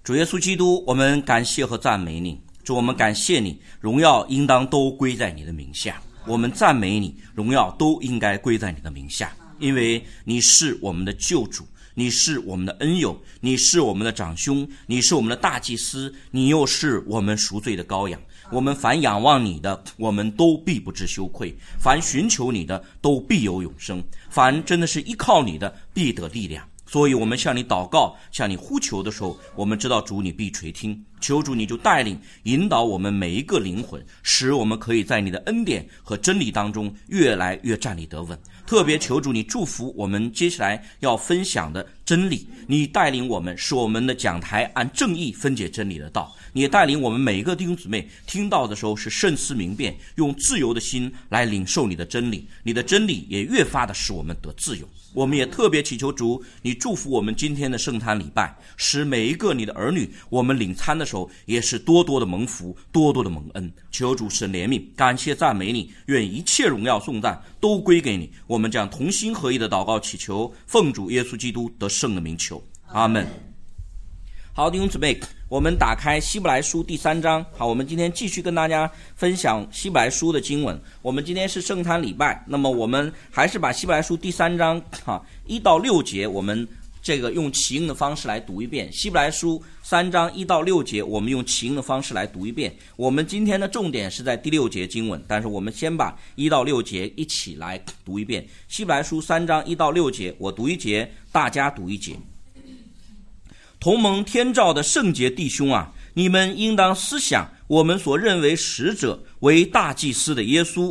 主耶稣基督，我们感谢和赞美你。主，我们感谢你，荣耀应当都归在你的名下。我们赞美你，荣耀都应该归在你的名下，因为你是我们的救主，你是我们的恩友，你是我们的长兄，你是我们的大祭司，你又是我们赎罪的羔羊。我们凡仰望你的，我们都必不知羞愧；凡寻求你的，都必有永生；凡真的是依靠你的，必得力量。所以我们向你祷告，向你呼求的时候，我们知道主你必垂听。求主你就带领引导我们每一个灵魂，使我们可以在你的恩典和真理当中越来越站立得稳。特别求主你祝福我们接下来要分享的真理，你带领我们，使我们的讲台按正义分解真理的道。你也带领我们每一个弟兄姊妹听到的时候是慎思明辨，用自由的心来领受你的真理，你的真理也越发的使我们得自由。我们也特别祈求主你祝福我们今天的圣餐礼拜，使每一个你的儿女，我们领餐的时候也是多多的蒙福，多多的蒙恩。求主神怜悯，感谢赞美你，愿一切荣耀颂赞都归给你。我们将同心合意的祷告祈求，奉主耶稣基督得胜的名求，阿们。好，弟兄姊妹，我们打开希伯来书第3章。好，我们今天继续跟大家分享希伯来书的经文。我们今天是圣餐礼拜，那么我们还是把希伯来书第3章1到6节，我们这个用起应的方式来读一遍。希伯来书3章1到6节，我们用起应的方式来读一遍。我们今天的重点是在第6节经文，但是我们先把1到6节一起来读一遍。希伯来书3章1到6节，我读一节，大家读一节。同蒙天照的圣洁弟兄啊，你们应当思想我们所认为使者为大祭司的耶稣，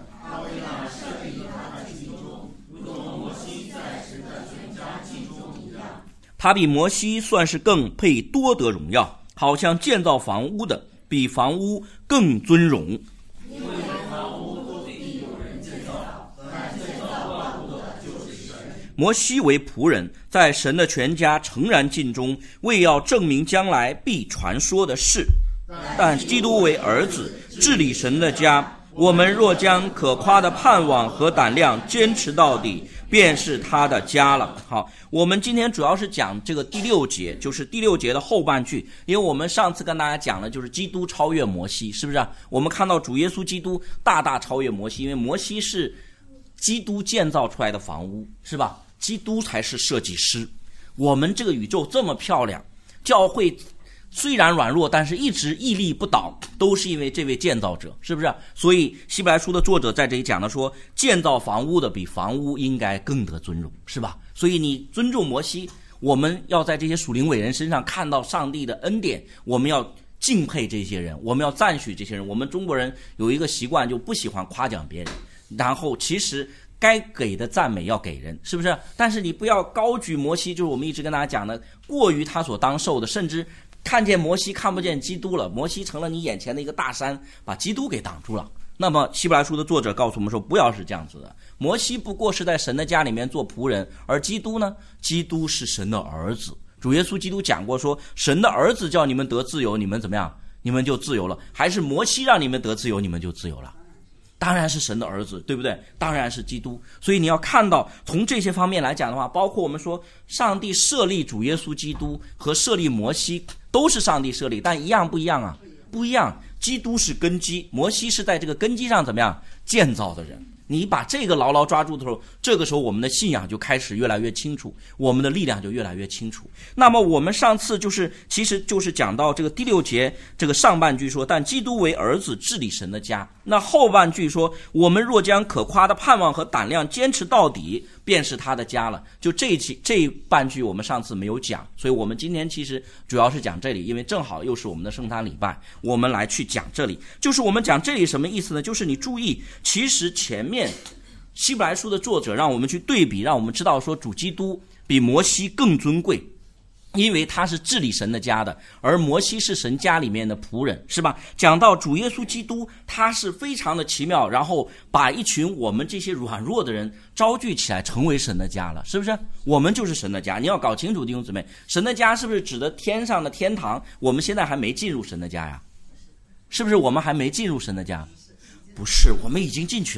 他比摩西算是更配多得荣耀，好像建造房屋的比房屋更尊荣。因为房屋都必有人建造，但建造万物的就是神。摩西为仆人，在神的全家诚然尽忠，为要证明将来必传说的事。但基督为儿子，治理神的家。我们若将可夸的盼望和胆量坚持到底，便是他的家了。好，我们今天主要是讲这个第6节，就是第6节的后半句。因为我们上次跟大家讲了，就是基督超越摩西，是不是我们看到主耶稣基督大大超越摩西，因为摩西是基督建造出来的房屋，是吧？基督才是设计师。我们这个宇宙这么漂亮，教会虽然软弱，但是一直屹立不倒，都是因为这位建造者，是不是？所以希伯来书的作者在这里讲的说，建造房屋的比房屋应该更得尊荣，是吧？所以你尊重摩西，我们要在这些属灵伟人身上看到上帝的恩典，我们要敬佩这些人，我们要赞许这些人。我们中国人有一个习惯，就不喜欢夸奖别人，然后其实该给的赞美要给人，是不是？但是你不要高举摩西，就是我们一直跟大家讲的，过于他所当受的，甚至看见摩西看不见基督了，摩西成了你眼前的一个大山，把基督给挡住了。那么希伯来书的作者告诉我们说，不要是这样子的。摩西不过是在神的家里面做仆人，而基督呢？基督是神的儿子。主耶稣基督讲过说，神的儿子叫你们得自由，你们怎么样？你们就自由了。还是摩西让你们得自由，你们就自由了？当然是神的儿子，对不对？当然是基督。所以你要看到，从这些方面来讲的话，包括我们说上帝设立主耶稣基督和设立摩西都是上帝设立，但一样不一样啊？不一样。基督是根基，摩西是在这个根基上怎么样建造的人。你把这个牢牢抓住的时候，这个时候我们的信仰就开始越来越清楚，我们的力量就越来越清楚。那么我们上次其实就是讲到这个第6节这个上半句说，但基督为儿子治理神的家。那后半句说，我们若将可夸的盼望和胆量坚持到底，便是他的家了。就这半句我们上次没有讲，所以我们今天其实主要是讲这里，因为正好又是我们的圣餐礼拜，我们来去讲这里。就是我们讲这里什么意思呢？就是你注意，其实前面希伯来书的作者让我们去对比，让我们知道说主基督比摩西更尊贵，因为他是治理神的家的，而摩西是神家里面的仆人，是吧？讲到主耶稣基督，他是非常的奇妙，然后把一群我们这些软弱的人招聚起来，成为神的家了，是不是？我们就是神的家。你要搞清楚，弟兄姊妹，神的家是不是指的天上的天堂？我们现在还没进入神的家呀，是不是？我们还没进入神的家？不是，我们已经进去了。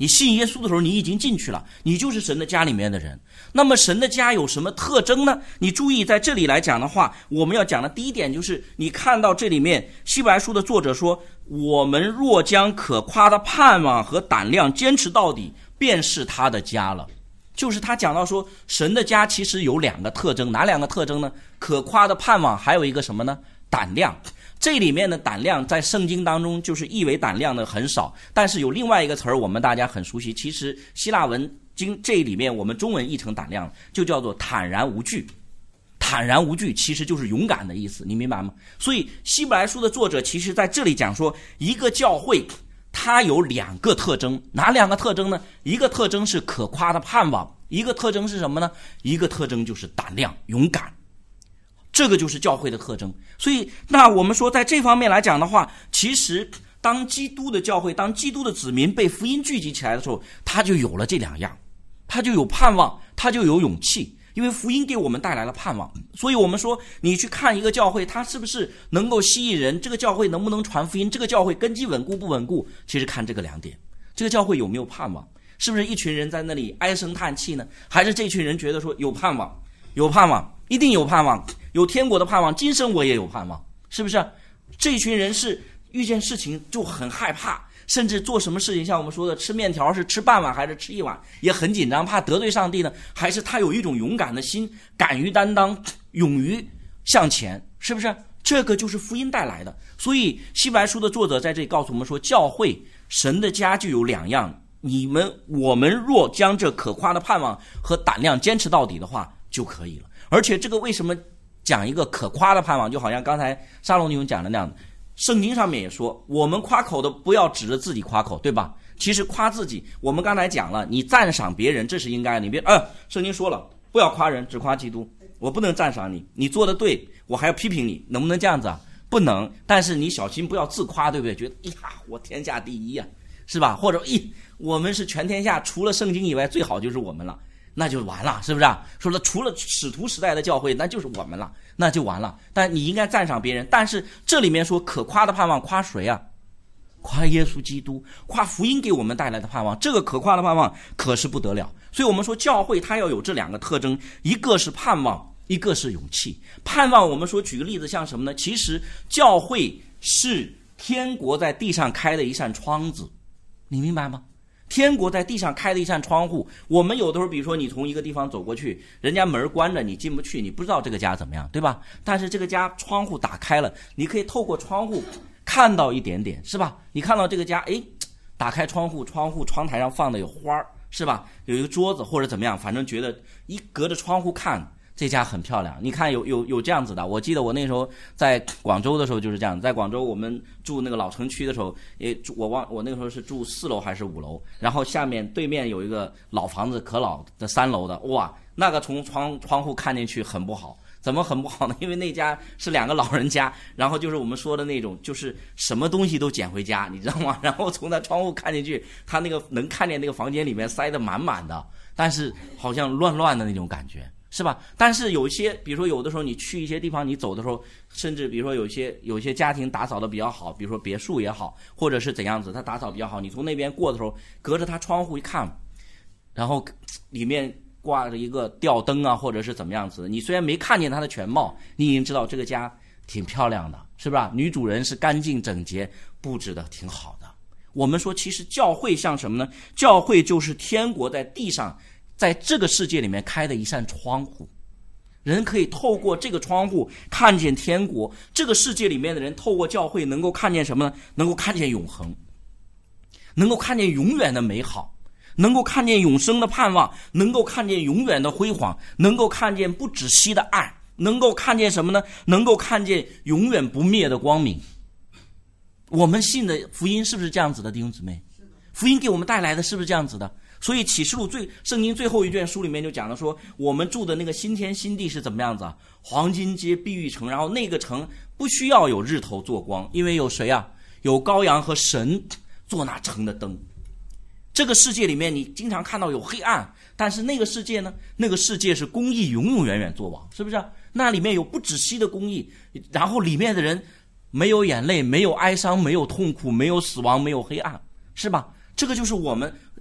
你信耶稣的时候，你已经进去了，你就是神的家里面的人。那么神的家有什么特征呢？你注意在这里来讲的话，我们要讲的第一点就是，你看到这里面希伯来书的作者说，我们若将可夸的盼望和胆量坚持到底，便是他的家了。就是他讲到说，神的家其实有两个特征，哪两个特征呢？可夸的盼望，还有一个什么呢？胆量。这里面的胆量在圣经当中就是译为胆量的很少，但是有另外一个词儿我们大家很熟悉，其实希腊文经这里面我们中文译成胆量就叫做坦然无惧。坦然无惧其实就是勇敢的意思，你明白吗？所以希伯来书的作者其实在这里讲说，一个教会它有两个特征，哪两个特征呢？一个特征是可夸的盼望，一个特征是什么呢？一个特征就是胆量勇敢，这个就是教会的特征。所以那我们说在这方面来讲的话，其实当基督的教会，当基督的子民被福音聚集起来的时候，他就有了这两样，他就有盼望，他就有勇气，因为福音给我们带来了盼望。所以我们说你去看一个教会，它是不是能够吸引人，这个教会能不能传福音，这个教会根基稳固不稳固，其实看这个两点。这个教会有没有盼望，是不是一群人在那里唉声叹气呢？还是这群人觉得说有盼望，有盼望，一定有盼望，有天国的盼望，今生我也有盼望，是不是？这群人是遇见事情就很害怕，甚至做什么事情，像我们说的吃面条是吃半碗还是吃一碗，也很紧张，怕得罪上帝呢？还是他有一种勇敢的心，敢于担当，勇于向前，是不是？这个就是福音带来的。所以希伯来书的作者在这里告诉我们说，教会神的家就有两样，我们若将这可夸的盼望和胆量坚持到底的话就可以了。而且这个为什么讲一个可夸的盼望，就好像刚才沙龙弟兄讲的那样的，圣经上面也说，我们夸口的不要指着自己夸口，对吧？其实夸自己，我们刚才讲了，你赞赏别人这是应该的，你别圣经说了不要夸人，只夸基督，我不能赞赏你，你做的对，我还要批评你，能不能这样子啊？不能。但是你小心不要自夸，对不对？觉得我天下第一啊，是吧？或者我们是全天下除了圣经以外最好就是我们了，那就完了，是不是啊？说了除了使徒时代的教会，那就是我们了，那就完了。但你应该赞赏别人。但是这里面说可夸的盼望，夸谁啊？夸耶稣基督，夸福音给我们带来的盼望，这个可夸的盼望可是不得了。所以我们说教会它要有这两个特征，一个是盼望，一个是勇气。盼望我们说举个例子像什么呢？其实教会是天国在地上开的一扇窗子，你明白吗？天国在地上开的一扇窗户，我们有的时候比如说你从一个地方走过去，人家门关着你进不去，你不知道这个家怎么样，对吧？但是这个家窗户打开了，你可以透过窗户看到一点点，是吧？你看到这个家，打开窗户窗台上放的有花，是吧？有一个桌子或者怎么样，反正觉得一隔着窗户看这家很漂亮。你看有这样子的，我记得我那时候在广州的时候就是这样，在广州我们住那个老城区的时候，我那个时候是住4楼还是5楼，然后对面有一个老房子，可老的3楼的，哇，那个从窗户看进去很不好。怎么很不好呢？因为那家是2个老人家，然后就是我们说的那种，就是什么东西都捡回家，你知道吗？然后从那窗户看进去，他那个能看见那个房间里面塞得满满的，但是好像乱乱的那种感觉，是吧？但是有些，比如说有的时候你去一些地方，你走的时候，甚至比如说有些家庭打扫的比较好，比如说别墅也好，或者是怎样子，他打扫比较好，你从那边过的时候，隔着他窗户一看，然后里面挂着一个吊灯啊，或者是怎么样子，你虽然没看见它的全貌，你已经知道这个家挺漂亮的，是吧？女主人是干净整洁，布置的挺好的。我们说其实教会像什么呢？教会就是天国在地上，在这个世界里面开的一扇窗户，人可以透过这个窗户看见天国，这个世界里面的人透过教会能够看见什么呢？能够看见永恒，能够看见永远的美好，能够看见永生的盼望，能够看见永远的辉煌，能够看见不止息的爱，能够看见什么呢？能够看见永远不灭的光明。我们信的福音是不是这样子的，弟兄姊妹？福音给我们带来的是不是这样子的？所以启示录圣经最后一卷书里面就讲了说，我们住的那个新天新地是怎么样子啊？黄金街碧玉城，然后那个城不需要有日头做光，因为有谁啊？有羔羊和神做那城的灯。这个世界里面你经常看到有黑暗，但是那个世界呢？那个世界是公义永永远远作王，是不是？那里面有不止息的公义，然后里面的人没有眼泪，没有哀伤，没有痛苦，没有死亡，没有黑暗，是吧？这个就是我们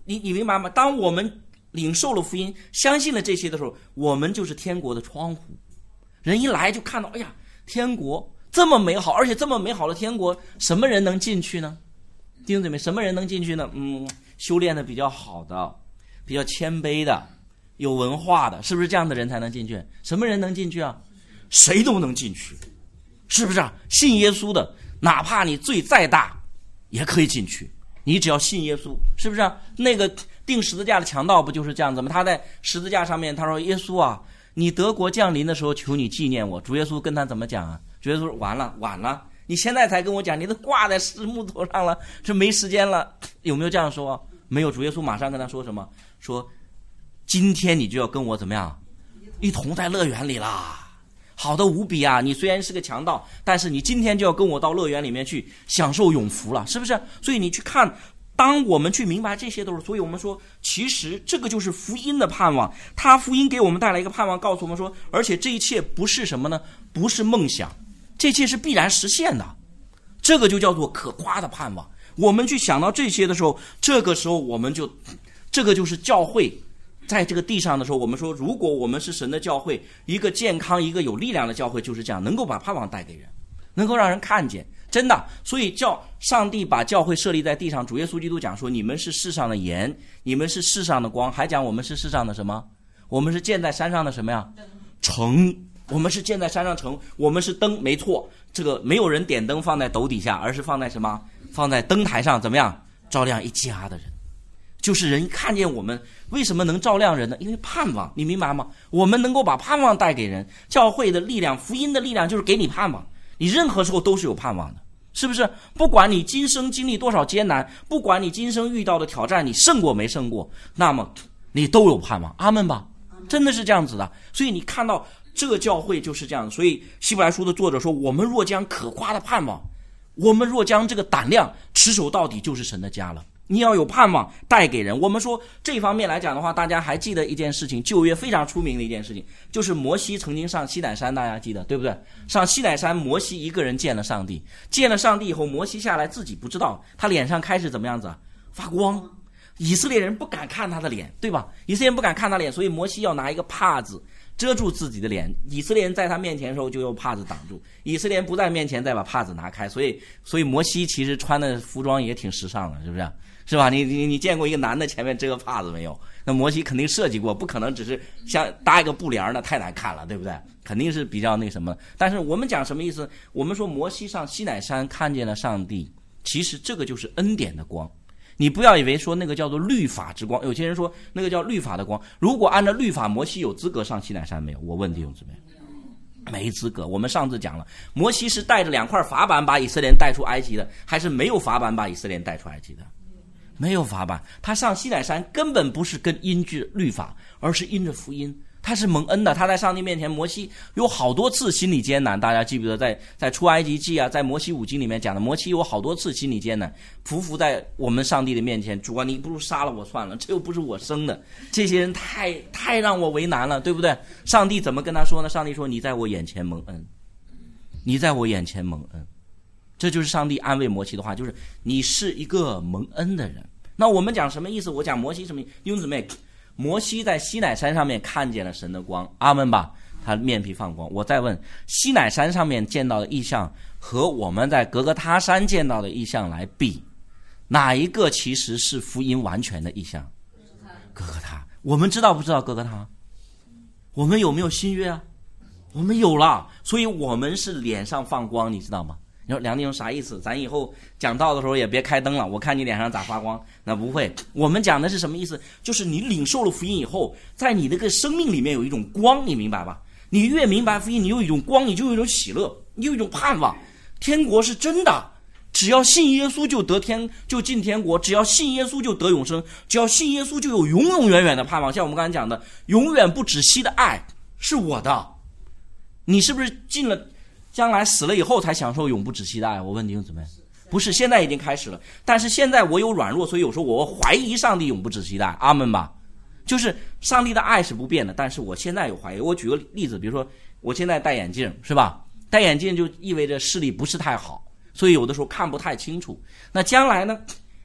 你明白吗？当我们领受了福音，相信了这些的时候，我们就是天国的窗户。人一来就看到，哎呀，天国这么美好，而且这么美好的天国，什么人能进去呢？弟兄姊妹，什么人能进去呢？修炼的比较好的，比较谦卑的，有文化的，是不是这样的人才能进去？什么人能进去啊？谁都能进去，是不是啊？信耶稣的，哪怕你罪再大，也可以进去。你只要信耶稣，是不是啊？那个钉十字架的强盗不就是这样子吗？他在十字架上面，他说：“耶稣啊，你德国降临的时候，求你纪念我。”主耶稣跟他怎么讲啊？主耶稣说：“晚了，你现在才跟我讲，你都挂在石木头上了，这没时间了。”有没有这样说？没有。主耶稣马上跟他说什么？说：“今天你就要跟我怎么样？一同在乐园里啦。好的无比啊！你虽然是个强盗，但是你今天就要跟我到乐园里面去享受永福了，是不是？所以你去看，当我们去明白这些都是，所以我们说，其实这个就是福音的盼望。他福音给我们带来一个盼望，告诉我们说，而且这一切不是什么呢？不是梦想，这一切是必然实现的。这个就叫做可夸的盼望。我们去想到这些的时候，这个时候我们就，这个就是教会。在这个地上的时候，我们说，如果我们是神的教会，一个健康、一个有力量的教会就是这样，能够把盼望带给人，能够让人看见，真的。所以上帝把教会设立在地上，主耶稣基督讲说，你们是世上的盐，你们是世上的光，还讲我们是世上的什么？我们是建在山上的什么呀？城。我们是建在山上城，我们是灯，没错。这个没有人点灯放在斗底下，而是放在什么？放在灯台上，怎么样？照亮一家的人。就是人看见我们，为什么能照亮人呢？因为盼望，你明白吗？我们能够把盼望带给人，教会的力量，福音的力量就是给你盼望，你任何时候都是有盼望的，是不是？不管你今生经历多少艰难，不管你今生遇到的挑战你胜过没胜过，那么你都有盼望。阿们吧，真的是这样子的。所以你看到这个教会就是这样。所以希伯来书的作者说，我们若将可夸的盼望，我们若将这个胆量持守到底，就是神的家了。你要有盼望带给人。我们说这方面来讲的话，大家还记得一件事情，旧约非常出名的一件事情，就是摩西曾经上西乃山，大家记得对不对？上西乃山，摩西一个人见了上帝，见了上帝以后，摩西下来自己不知道，他脸上开始怎么样子？发光。以色列人不敢看他的脸，对吧？以色列人不敢看他脸，所以摩西要拿一个帕子遮住自己的脸。以色列人在他面前的时候就用帕子挡住，以色列人不在面前再把帕子拿开。所以摩西其实穿的服装也挺时尚的，是不是？是吧？你见过一个男的前面遮个帕子没有？那摩西肯定设计过，不可能只是像搭一个布帘，那太难看了，对不对？肯定是比较那什么。但是我们讲什么意思？我们说摩西上西乃山看见了上帝，其实这个就是恩典的光。你不要以为说那个叫做律法之光，有些人说那个叫律法的光。如果按照律法，摩西有资格上西乃山没有？我问弟兄姊妹，没资格。我们上次讲了，摩西是带着2块法板把以色列人带出埃及的，还是没有法板把以色列人带出埃及的？没有法板。他上西乃山根本不是因着律法，而是因着福音。他是蒙恩的，他在上帝面前，摩西有好多次心理艰难。大家记不记得在出埃及记啊，在摩西5经里面讲的，摩西有好多次心理艰难，匍匐在我们上帝的面前，主啊，你不如杀了我算了，这又不是我生的，这些人太让我为难了，对不对？上帝怎么跟他说呢？上帝说，你在我眼前蒙恩，你在我眼前蒙恩。这就是上帝安慰摩西的话，就是你是一个蒙恩的人。那我们讲什么意思？我讲摩西什么意思？弟兄姊妹，摩西在西乃山上面看见了神的光，阿们吧，他面皮放光。我再问，西乃山上面见到的异象和我们在革革他山见到的异象来比，哪一个其实是福音完全的异象？革革他。我们知道不知道革革他？我们有没有新约啊？我们有了，所以我们是脸上放光，你知道吗？你说梁弟兄啥意思？咱以后讲道的时候也别开灯了，我看你脸上咋发光？那不会。我们讲的是什么意思？就是你领受了福音以后，在你这个生命里面有一种光，你明白吧？你越明白福音，你有一种光，你就有一种喜乐，你有一种盼望。天国是真的，只要信耶稣就进天国，只要信耶稣就得永生，只要信耶稣就有永永远远的盼望。像我们刚才讲的，永远不止息的爱是我的。你是不是进了将来死了以后才享受永不止息的爱？我问弟兄姊妹，不是，现在已经开始了。但是现在我有软弱，所以有时候我怀疑上帝永不止息的爱。阿们吧。就是上帝的爱是不变的，但是我现在有怀疑。我举个例子，比如说我现在戴眼镜，是吧？戴眼镜就意味着视力不是太好，所以有的时候看不太清楚。那将来呢，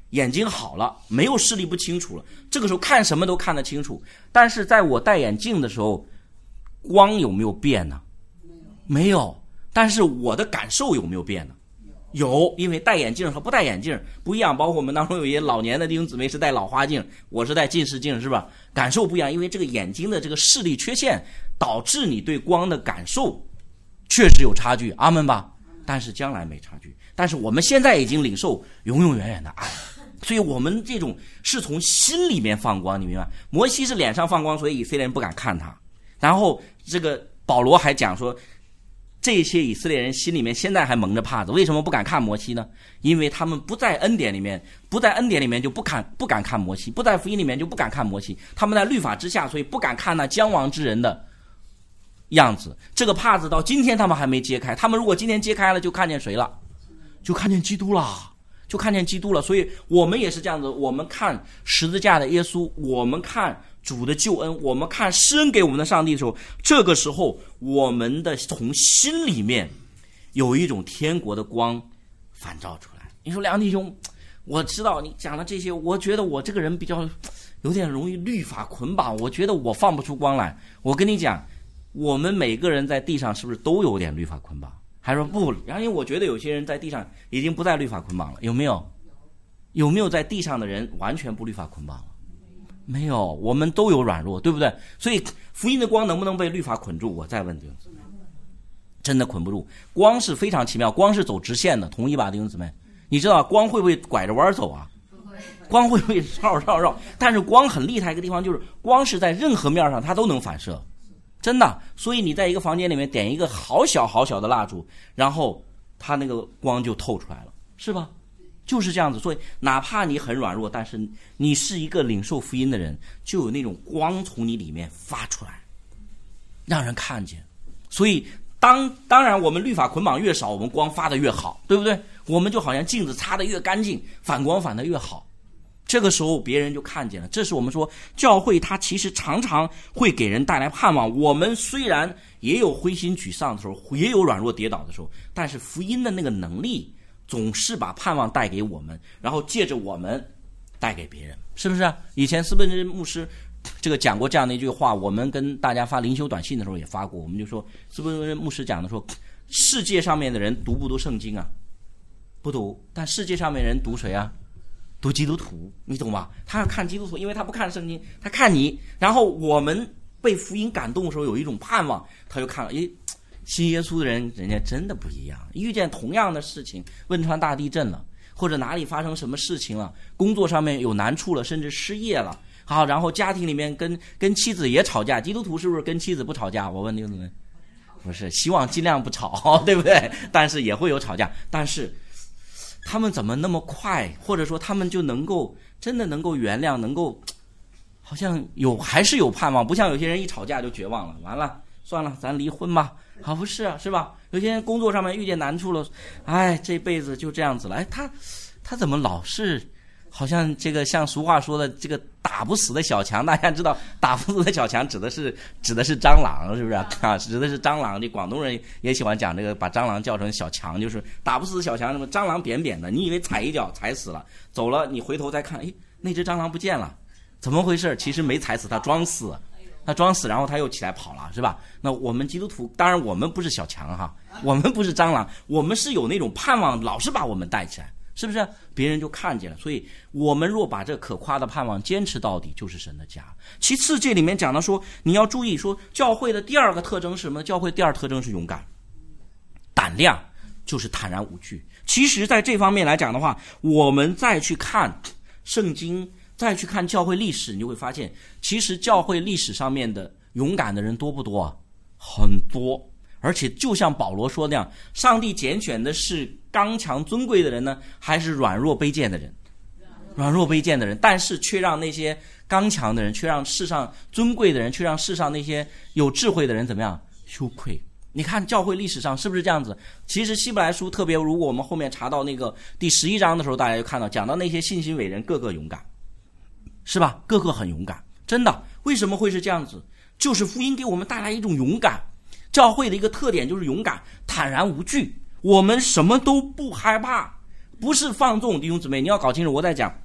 眼睛好了，没有视力不清楚了，这个时候看什么都看得清楚。但是在我戴眼镜的时候，光有没有变呢？没有。但是我的感受有没有变呢？有，因为戴眼镜和不戴眼镜不一样。包括我们当中有一些老年的弟兄姊妹是戴老花镜，我是戴近视镜，是吧？感受不一样，因为这个眼睛的这个视力缺陷导致你对光的感受确实有差距，阿们吧。但是将来没差距，但是我们现在已经领受永永远远的爱，所以我们这种是从心里面放光，你明白？摩西是脸上放光，所以以色列人不敢看他。然后这个保罗还讲说，这些以色列人心里面现在还蒙着帕子，为什么不敢看摩西呢？因为他们不在恩典里面，不在恩典里面就不敢看摩西，不在福音里面就不敢看摩西，他们在律法之下，所以不敢看那将亡之人的样子。这个帕子到今天他们还没揭开，他们如果今天揭开了，就看见谁了？就看见基督了，就看见基督了。所以我们也是这样子，我们看十字架的耶稣，我们看主的救恩，我们看施恩给我们的上帝的时候，这个时候我们的从心里面有一种天国的光反照出来。你说梁弟兄，我知道你讲的这些，我觉得我这个人比较有点容易律法捆绑，我觉得我放不出光来。我跟你讲，我们每个人在地上是不是都有点律法捆绑？还说不，然后因为我觉得有些人在地上已经不再律法捆绑了，有没有？有没有在地上的人完全不律法捆绑了？没有，我们都有软弱，对不对？所以福音的光能不能被律法捆住？我再问弟兄姊妹，真的捆不住。光是非常奇妙，光是走直线的，同意吧，弟兄姊妹？你知道光会不会拐着弯走啊？光会不会绕？但是光很厉害一个地方就是光是在任何面上它都能反射，真的。所以你在一个房间里面点一个好小好小的蜡烛，然后它那个光就透出来了，是吧？就是这样子。所以哪怕你很软弱，但是你是一个领受福音的人，就有那种光从你里面发出来，让人看见。所以当然我们律法捆绑越少，我们光发的越好，对不对？我们就好像镜子擦的越干净，反光反的越好，这个时候别人就看见了。这是我们说教会它其实常常会给人带来盼望。我们虽然也有灰心沮丧的时候，也有软弱跌倒的时候，但是福音的那个能力总是把盼望带给我们，然后借着我们带给别人，是不是？以前斯本真牧师这个讲过这样的一句话，我们跟大家发灵修短信的时候也发过。我们就说斯本真牧师讲的说，世界上面的人读不读圣经啊？不读。但世界上面人读谁啊？读基督徒，你懂吗？他要看基督徒，因为他不看圣经，他看你。然后我们被福音感动的时候有一种盼望，他就看了，信耶稣的人人家真的不一样，遇见同样的事情，汶川大地震了，或者哪里发生什么事情了，工作上面有难处了，甚至失业了，好，然后家庭里面跟妻子也吵架。基督徒是不是跟妻子不吵架？我问你们，不是，希望尽量不吵，对不对？但是也会有吵架。但是他们怎么那么快，或者说他们就能够真的能够原谅，能够好像还是有盼望，不像有些人一吵架就绝望了，完了算了，咱离婚吧。好，不是啊，是吧？有些人工作上面遇见难处了，这辈子就这样子了。他怎么老是好像这个像俗话说的这个打不死的小强？大家知道打不死的小强指的是蟑螂，是不是啊？指的是蟑螂。这广东人也喜欢讲这个，把蟑螂叫成小强，就是打不死的小强。什么蟑螂扁扁的，你以为踩一脚踩死了，走了你回头再看，那只蟑螂不见了，怎么回事？其实没踩死，他装死。他装死，然后他又起来跑了，是吧？那我们基督徒，当然我们不是小强哈，我们不是蟑螂，我们是有那种盼望，老是把我们带起来，是不是？别人就看见了。所以我们若把这可夸的盼望坚持到底，就是神的家。其次，这里面讲到说，你要注意说，教会的第二个特征是什么？教会第二特征是勇敢、胆量，就是坦然无惧。其实在这方面来讲的话，我们再去看圣经，再去看教会历史，你就会发现，其实教会历史上面的勇敢的人多不多啊？很多。而且就像保罗说那样，上帝拣选的是刚强尊贵的人呢，还是软弱卑贱的人？软弱卑贱的人，但是却让那些刚强的人，却让世上尊贵的人，却让世上那些有智慧的人怎么样？羞愧。你看教会历史上是不是这样子？其实希伯来书特别，如果我们后面查到那个第11章的时候，大家就看到讲到那些信心伟人个个勇敢，是吧？个个很勇敢，真的。为什么会是这样子？就是福音给我们带来一种勇敢。教会的一个特点就是勇敢、坦然无惧，我们什么都不害怕，不是放纵。弟兄姊妹，你要搞清楚，我在讲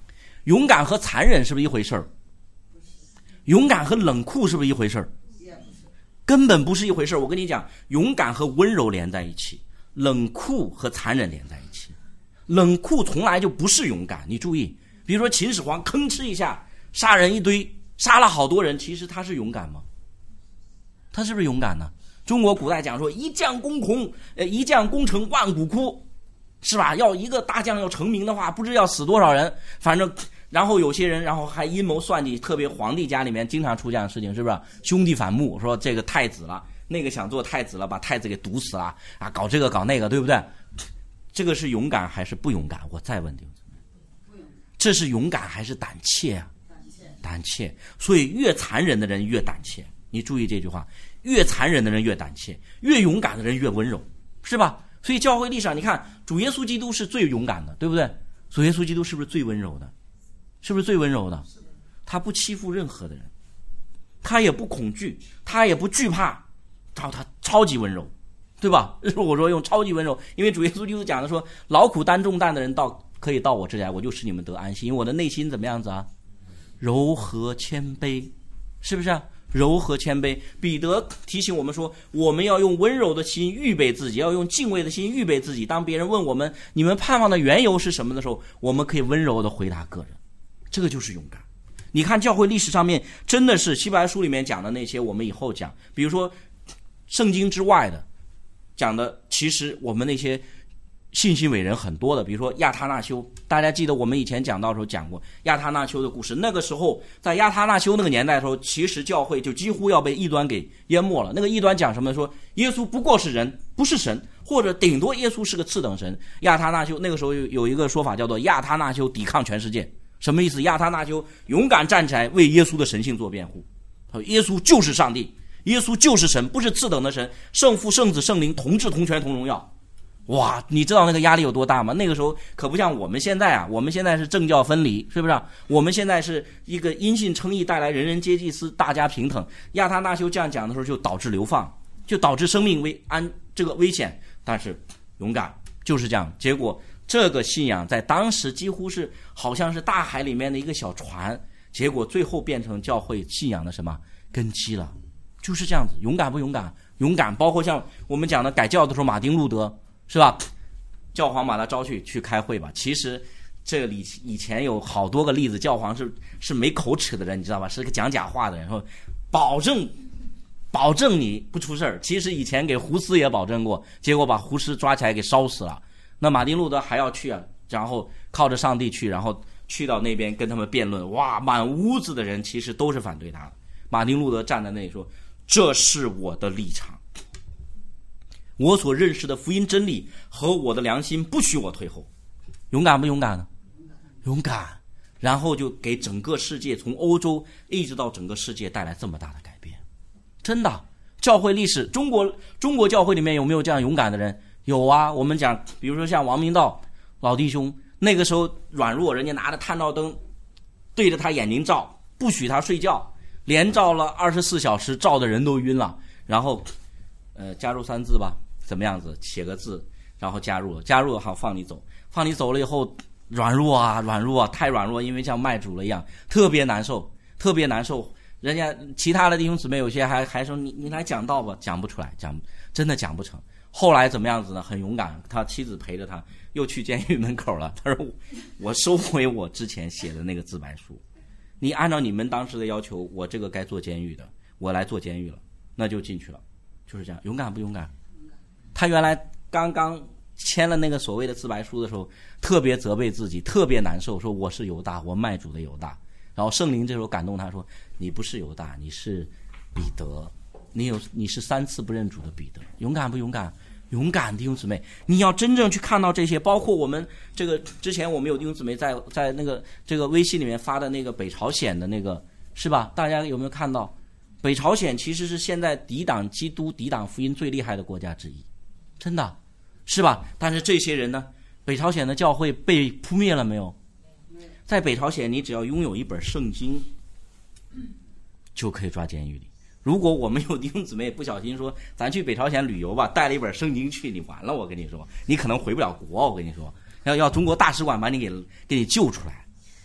勇敢和残忍是不是一回事儿？勇敢和冷酷是不是一回事儿？根本不是一回事儿。我跟你讲，勇敢和温柔连在一起，冷酷和残忍连在一起。冷酷从来就不是勇敢，你注意，比如说秦始皇吭哧一下杀人一堆，杀了好多人，其实他是勇敢吗？他是不是勇敢呢？中国古代讲说一将功孔，一将功成万骨枯，是吧？要一个大将要成名的话，不知要死多少人，反正然后有些人然后还阴谋算计，特别皇帝家里面经常出这样的事情，是不是？兄弟反目，说这个太子了，那个想做太子了，把太子给毒死了啊，搞这个搞那个，对不对？这个是勇敢还是不勇敢？我再问你，这是勇敢还是胆怯啊？胆怯。所以越残忍的人越胆怯，你注意这句话，越残忍的人越胆怯，越勇敢的人越温柔，是吧？所以教会历史上你看，主耶稣基督是最勇敢的，对不对？主耶稣基督是不是最温柔的？是不是最温柔的？他不欺负任何的人，他也不恐惧，他也不惧怕，他超级温柔，对吧？我说用超级温柔，因为主耶稣基督讲的说，劳苦担重担的人可以到我这里来，我就使你们得安息，因为我的内心怎么样子啊？柔和谦卑，是不是啊？柔和谦卑。彼得提醒我们说，我们要用温柔的心预备自己，要用敬畏的心预备自己，当别人问我们你们盼望的缘由是什么的时候，我们可以温柔的回答个人，这个就是勇敢。你看教会历史上面真的是希伯来书里面讲的那些，我们以后讲，比如说圣经之外的讲的，其实我们那些信心伟人很多的，比如说亚他那修，大家记得我们以前讲到的时候讲过亚他那修的故事。那个时候在亚他那修那个年代的时候，其实教会就几乎要被异端给淹没了。那个异端讲什么？说耶稣不过是人，不是神，或者顶多耶稣是个次等神。亚他那修那个时候有一个说法叫做亚他那修抵抗全世界。什么意思？亚他那修勇敢站起来为耶稣的神性做辩护，耶稣就是上帝，耶稣就是神，不是次等的神，圣父圣子圣灵同治同权同荣耀。哇，你知道那个压力有多大吗？那个时候可不像我们现在啊，我们现在是政教分离，是不是？我们现在是一个因信称义带来人人皆祭司，大家平等。亚他那修这样讲的时候，就导致流放，就导致生命这个危险。但是勇敢就是这样，结果这个信仰在当时几乎是好像是大海里面的一个小船，结果最后变成教会信仰的什么根基了，就是这样子。勇敢不勇敢？勇敢。包括像我们讲的改教的时候，马丁路德，是吧？教皇把他招去开会吧。其实这里以前有好多个例子，教皇是没口齿的人，你知道吧？是个讲假话的人，说保证你不出事儿。其实以前给胡斯也保证过，结果把胡斯抓起来给烧死了。那马丁路德还要去啊，然后靠着上帝去，然后去到那边跟他们辩论。哇，满屋子的人其实都是反对他的。马丁路德站在那里说：“这是我的立场。我所认识的福音真理和我的良心不许我退后。”勇敢不勇敢呢？勇敢。然后就给整个世界，从欧洲一直到整个世界带来这么大的改变。真的，教会历史，中国教会里面有没有这样勇敢的人？有啊。我们讲比如说像王明道老弟兄，那个时候软弱，人家拿着探照灯对着他眼睛照，不许他睡觉，连照了24小时，照的人都晕了。然后加入3字吧，怎么样子写个字，然后加入了好，放你走了以后，软弱啊，太软弱，因为像卖主了一样，特别难受。人家其他的弟兄姊妹有些还说你来讲道吧，讲不出来，真的讲不成。后来怎么样子呢？很勇敢，他妻子陪着他又去监狱门口了。他说我收回我之前写的那个自白书，你按照你们当时的要求，我这个该坐监狱的，我来坐监狱了，那就进去了。就是这样。勇敢不勇敢？他原来刚刚签了那个所谓的自白书的时候，特别责备自己，特别难受，说我是犹大，我卖主的犹大。然后圣灵这时候感动他说，你不是犹大，你是彼得，你是3次不认主的彼得。勇敢不勇敢？勇敢，弟兄姊妹，你要真正去看到这些，包括我们这个之前我们有弟兄姊妹在那个这个微信里面发的那个北朝鲜的那个，是吧？大家有没有看到？北朝鲜其实是现在抵挡基督、抵挡福音最厉害的国家之一，真的，是吧？但是这些人呢，北朝鲜的教会被扑灭了没有？在北朝鲜，你只要拥有一本圣经，就可以抓监狱里。如果我们有弟兄姊妹不小心说咱去北朝鲜旅游吧，带了一本圣经去，你完了，我跟你说，你可能回不了国。我跟你说，要中国大使馆把你给你救出来。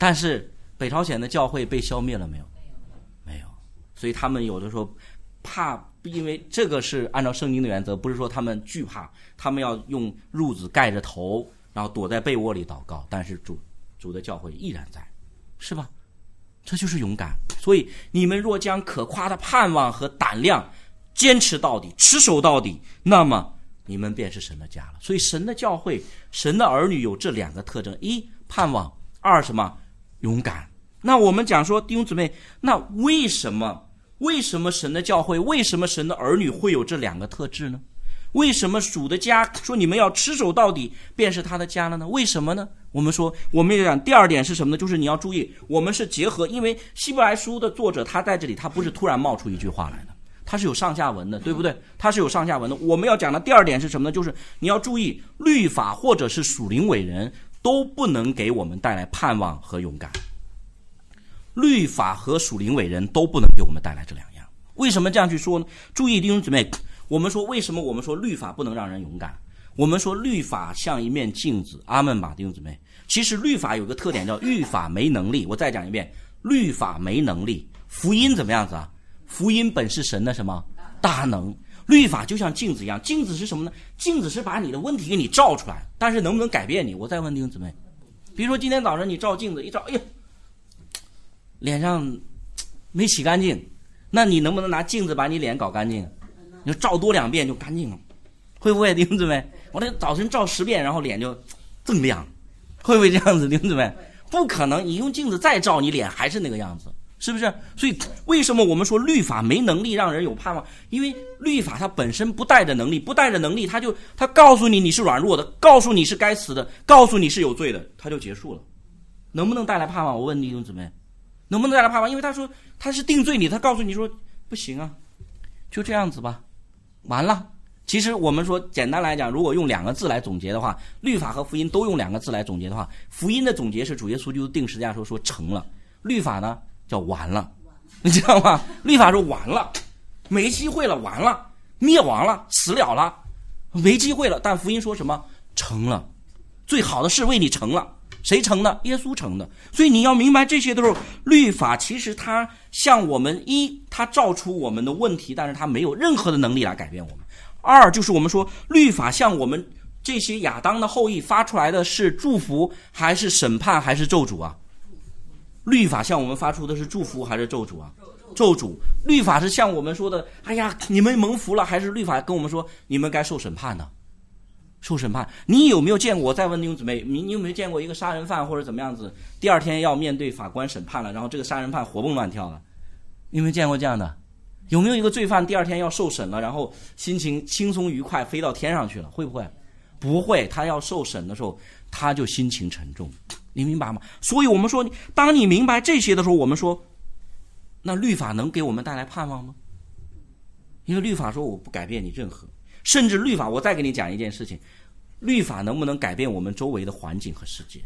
但是北朝鲜的教会被消灭了没有？没有。所以他们有的时候怕，因为这个是按照圣经的原则，不是说他们惧怕，他们要用褥子盖着头，然后躲在被窝里祷告，但是主的教会依然在，是吧？这就是勇敢。所以你们若将可夸的盼望和胆量坚持到底，持守到底，那么你们便是神的家了。所以神的教会，神的儿女有这两个特征：一，盼望；二，什么？勇敢。那我们讲说，弟兄姊妹，那为什么神的教会，为什么神的儿女会有这两个特质呢？为什么主的家说你们要持守到底，便是他的家了呢？为什么呢？我们说，我们要讲第二点是什么呢？就是你要注意，我们是结合，因为希伯来书的作者他在这里，他不是突然冒出一句话来的，他是有上下文的，对不对？他是有上下文的。我们要讲的第二点是什么呢？就是你要注意，律法或者是属灵伟人都不能给我们带来盼望和勇敢。律法和属灵伟人都不能给我们带来这两样。为什么这样去说呢？注意，弟兄姊妹，我们说为什么我们说律法不能让人勇敢？我们说律法像一面镜子，阿们吧，弟兄姊妹。其实律法有个特点叫律法没能力。我再讲一遍，律法没能力。福音怎么样子啊？福音本是神的什么？大能。律法就像镜子一样，镜子是什么呢？镜子是把你的问题给你照出来，但是能不能改变你？我再问弟兄姊妹，比如说今天早上你照镜子一照，哎呀，脸上没洗干净，那你能不能拿镜子把你脸搞干净？你就照多2遍就干净了，会不会弟兄姊妹？我这早晨照10遍，然后脸就锃亮，会不会这样子弟兄姊妹？不可能，你用镜子再照，你脸还是那个样子，是不是？所以为什么我们说律法没能力让人有盼望？因为律法它本身不带着能力，不带着能力，它告诉你是软弱的，告诉你是该死的，告诉你是有罪的，它就结束了。能不能带来盼望？我问弟兄姊妹，能不能带来盼望？因为他说他是定罪你，他告诉你说不行啊，就这样子吧，完了。其实我们说简单来讲，如果用2个字来总结的话，律法和福音都用2个字来总结的话，福音的总结是主耶稣基督定十字架说成了，律法呢叫完了，你知道吗？律法说完了，没机会了，完了，灭亡了，死了了，没机会了。但福音说什么？成了，最好的事为你成了。谁成的？耶稣成的。所以你要明白这些的时候，律法其实它向我们它照出我们的问题，但是它没有任何的能力来改变我们。2就是我们说律法向我们这些亚当的后裔发出来的是祝福还是审判还是咒诅啊？律法向我们发出的是祝福还是咒诅啊？咒诅。律法是向我们说的，哎呀你们蒙福了，还是律法跟我们说你们该受审判的？受审判。你有没有见过？我再问弟兄姊妹，你有没有见过一个杀人犯或者怎么样子，第2天要面对法官审判了，然后这个杀人犯活蹦乱跳了？你有没有见过这样的？有没有一个罪犯第2天要受审了，然后心情轻松愉快飞到天上去了？会不会？不会。他要受审的时候他就心情沉重，你明白吗？所以我们说当你明白这些的时候，我们说那律法能给我们带来盼望吗？因为律法说我不改变你任何，甚至律法，我再给你讲一件事情，律法能不能改变我们周围的环境和世界？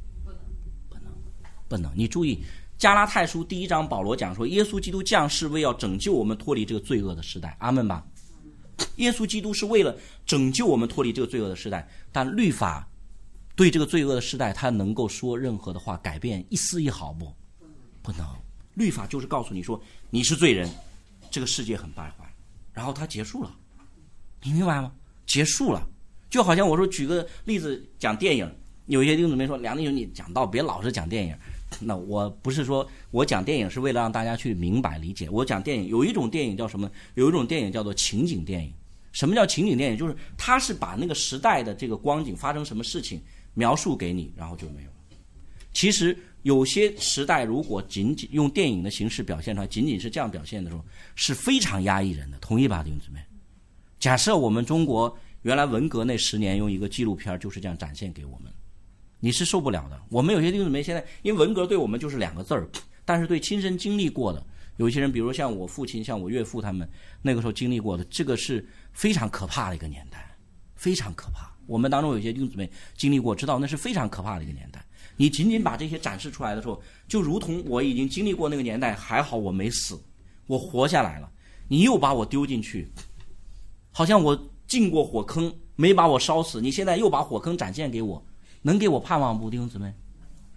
不能。你注意加拉太书第1章，保罗讲说耶稣基督降世为要拯救我们脱离这个罪恶的时代，阿们吧。耶稣基督是为了拯救我们脱离这个罪恶的时代，但律法对这个罪恶的时代他能够说任何的话改变一丝一毫不能。律法就是告诉你说你是罪人，这个世界很败坏，然后它结束了，你明白吗？结束了。就好像我说举个例子讲电影，有一些弟兄姊妹说梁弟兄你讲道别老是讲电影，那我不是说我讲电影是为了让大家去明白理解，我讲电影有一种电影叫什么？有一种电影叫做情景电影。什么叫情景电影？就是它是把那个时代的这个光景发生什么事情描述给你，然后就没有了。其实有些时代如果仅仅用电影的形式表现出来，仅仅是这样表现的时候，是非常压抑人的，同意吧弟兄姊妹？假设我们中国原来文革那10年用一个纪录片就是这样展现给我们，你是受不了的。我们有些弟兄姊妹现在因为文革对我们就是2个字儿，但是对亲身经历过的有一些人，比如像我父亲像我岳父他们那个时候经历过的，这个是非常可怕的一个年代，非常可怕。我们当中有些弟兄姊妹经历过，知道那是非常可怕的一个年代。你仅仅把这些展示出来的时候，就如同我已经经历过那个年代，还好我没死，我活下来了，你又把我丢进去，好像我进过火坑没把我烧死，你现在又把火坑展现给我，能给我盼望不弟兄姊妹？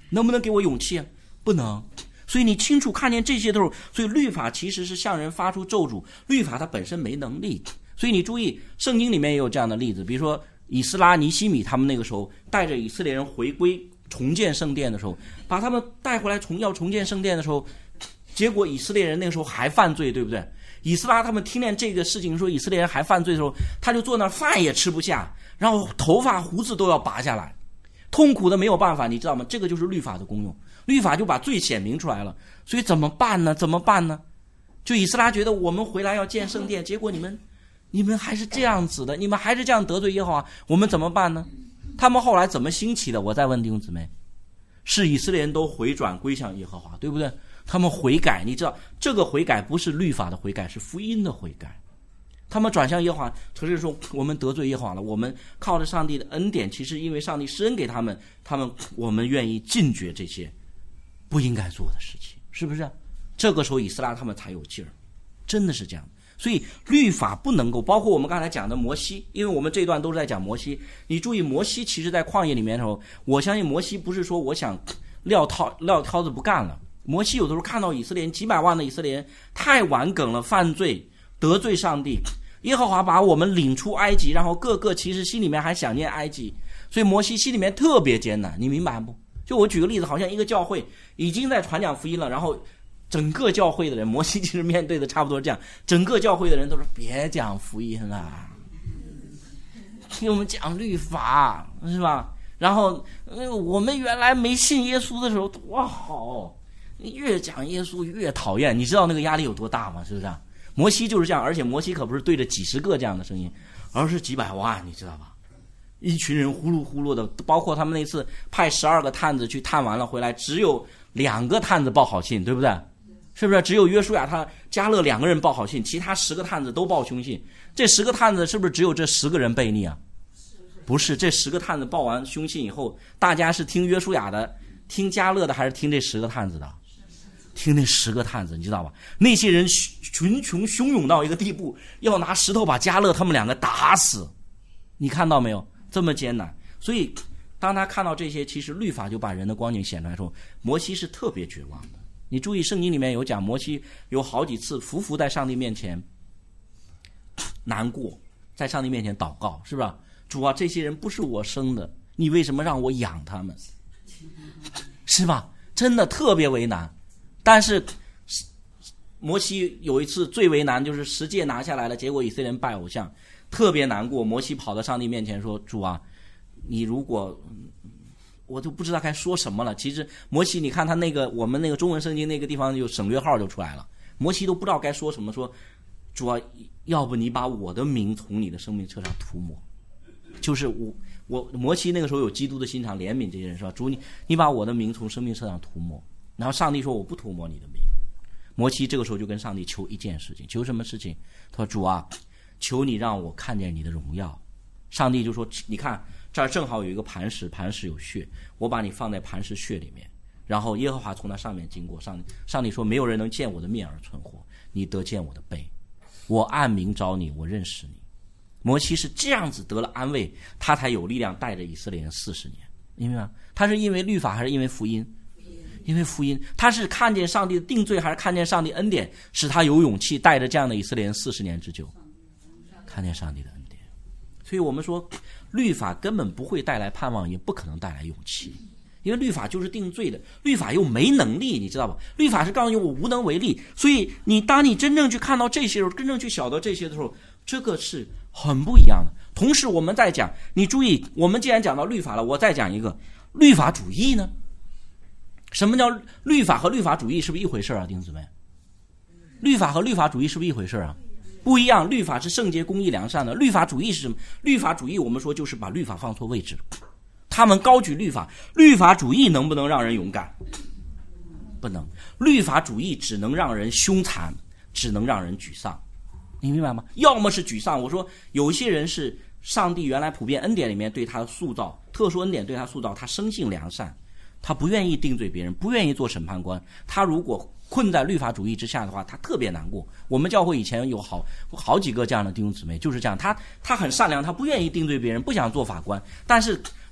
能不能给我勇气啊？不能。所以你清楚看见这些的时候，所以律法其实是向人发出咒诅，律法它本身没能力。所以你注意，圣经里面也有这样的例子，比如说以斯拉、尼希米他们那个时候带着以色列人回归重建圣殿的时候，把他们带回来要重建圣殿的时候，结果以色列人那个时候还犯罪，对不对？以斯拉他们听见这个事情说以色列人还犯罪的时候，他就坐那儿饭也吃不下，然后头发胡子都要拔下来，痛苦的没有办法，你知道吗？这个就是律法的功用，律法就把罪显明出来了。所以怎么办呢？就以斯拉觉得我们回来要建圣殿，结果你们还是这样子的，你们还是这样得罪耶和华，我们怎么办呢？他们后来怎么兴起的？我再问弟兄姊妹，是以色列人都回转归向耶和华，对不对？他们悔改，你知道这个悔改不是律法的悔改，是福音的悔改。他们转向耶和华，承认说我们得罪耶和华了，我们靠着上帝的恩典，其实因为上帝施恩给他们我们愿意禁绝这些不应该做的事情，是不是？这个时候以斯拉他们才有劲儿，真的是这样。所以律法不能够，包括我们刚才讲的摩西，因为我们这一段都是在讲摩西。你注意，摩西其实在旷野里面的时候，我相信摩西不是说我想撂挑子不干了。摩西有的时候看到以色列人几百万的以色列人太顽梗了，犯罪得罪上帝，耶和华把我们领出埃及，然后个个其实心里面还想念埃及，所以摩西心里面特别艰难，你明白不？就我举个例子，好像一个教会已经在传讲福音了，然后整个教会的人，摩西其实面对的差不多这样，整个教会的人都说别讲福音了，听我们讲律法，是吧？然后我们原来没信耶稣的时候多好，越讲耶稣越讨厌，你知道那个压力有多大吗？是不是？摩西就是这样，而且摩西可不是对着几十个这样的声音，而是几百万，你知道吧？一群人呼噜呼噜的，包括他们那次派12个探子去探完了回来，只有2个探子报好信，对不对？是不是？只有约书亚他加勒2个人报好信，其他10个探子都报凶信。这10个探子是不是只有这10个人悖逆啊？不是，这10个探子报完凶信以后，大家是听约书亚的，听加勒的，还是听这10个探子的？听那10个探子，你知道吧？那些人群雄汹涌到一个地步，要拿石头把加勒他们2个打死，你看到没有？这么艰难。所以当他看到这些，其实律法就把人的光景显出来的时候，摩西是特别绝望的。你注意，圣经里面有讲，摩西有好几次匍匐在上帝面前难过，在上帝面前祷告，是吧？主啊，这些人不是我生的，你为什么让我养他们？是吧？真的特别为难。但是摩西有一次最为难，就是10诫拿下来了，结果以色列人拜偶像，特别难过。摩西跑到上帝面前说，主啊，你如果我就不知道该说什么了。其实摩西你看他那个我们那个中文圣经那个地方有省略号就出来了，摩西都不知道该说什么，说主啊，要不你把我的名从你的生命册上涂抹。就是我摩西那个时候有基督的心肠，怜悯这些人，是吧？主你把我的名从生命册上涂抹。然后上帝说我不涂抹你的名。摩西这个时候就跟上帝求一件事情，求什么事情？他说，主啊，求你让我看见你的荣耀。上帝就说，你看这儿正好有一个磐石，磐石有穴，我把你放在磐石穴里面，然后耶和华从那上面经过。上帝说，没有人能见我的面而存活，你得见我的背，我按名找你，我认识你。摩西是这样子得了安慰，他才有力量带着以色列人40年。明白吗？他是因为律法还是因为福音？因为福音。他是看见上帝的定罪还是看见上帝恩典，使他有勇气带着这样的以色列人40年之久？看见上帝的恩典。所以我们说律法根本不会带来盼望，也不可能带来勇气，因为律法就是定罪的，律法又没能力，你知道吧？律法是告诉你我无能为力。所以当你真正去看到这些时候，真正去晓得这些的时候，这个是很不一样的。同时我们在讲，你注意，我们既然讲到律法了，我再讲一个律法主义呢。什么叫律法和律法主义？是不是一回事啊，弟兄姊妹？律法和律法主义是不是一回事啊？不一样。律法是圣洁、公义、良善的，律法主义是什么？律法主义我们说就是把律法放错位置，他们高举律法。律法主义能不能让人勇敢？不能。律法主义只能让人凶残，只能让人沮丧，你明白吗？要么是沮丧，我说有些人是上帝原来普遍恩典里面对他的塑造，特殊恩典对他塑造，他生性良善，他不愿意定罪别人，不愿意做审判官。他如果困在律法主义之下的话，他特别难过。我们教会以前有好几个这样的弟兄姊妹，就是这样，他很善良，他不愿意定罪别人，不想做法官，但是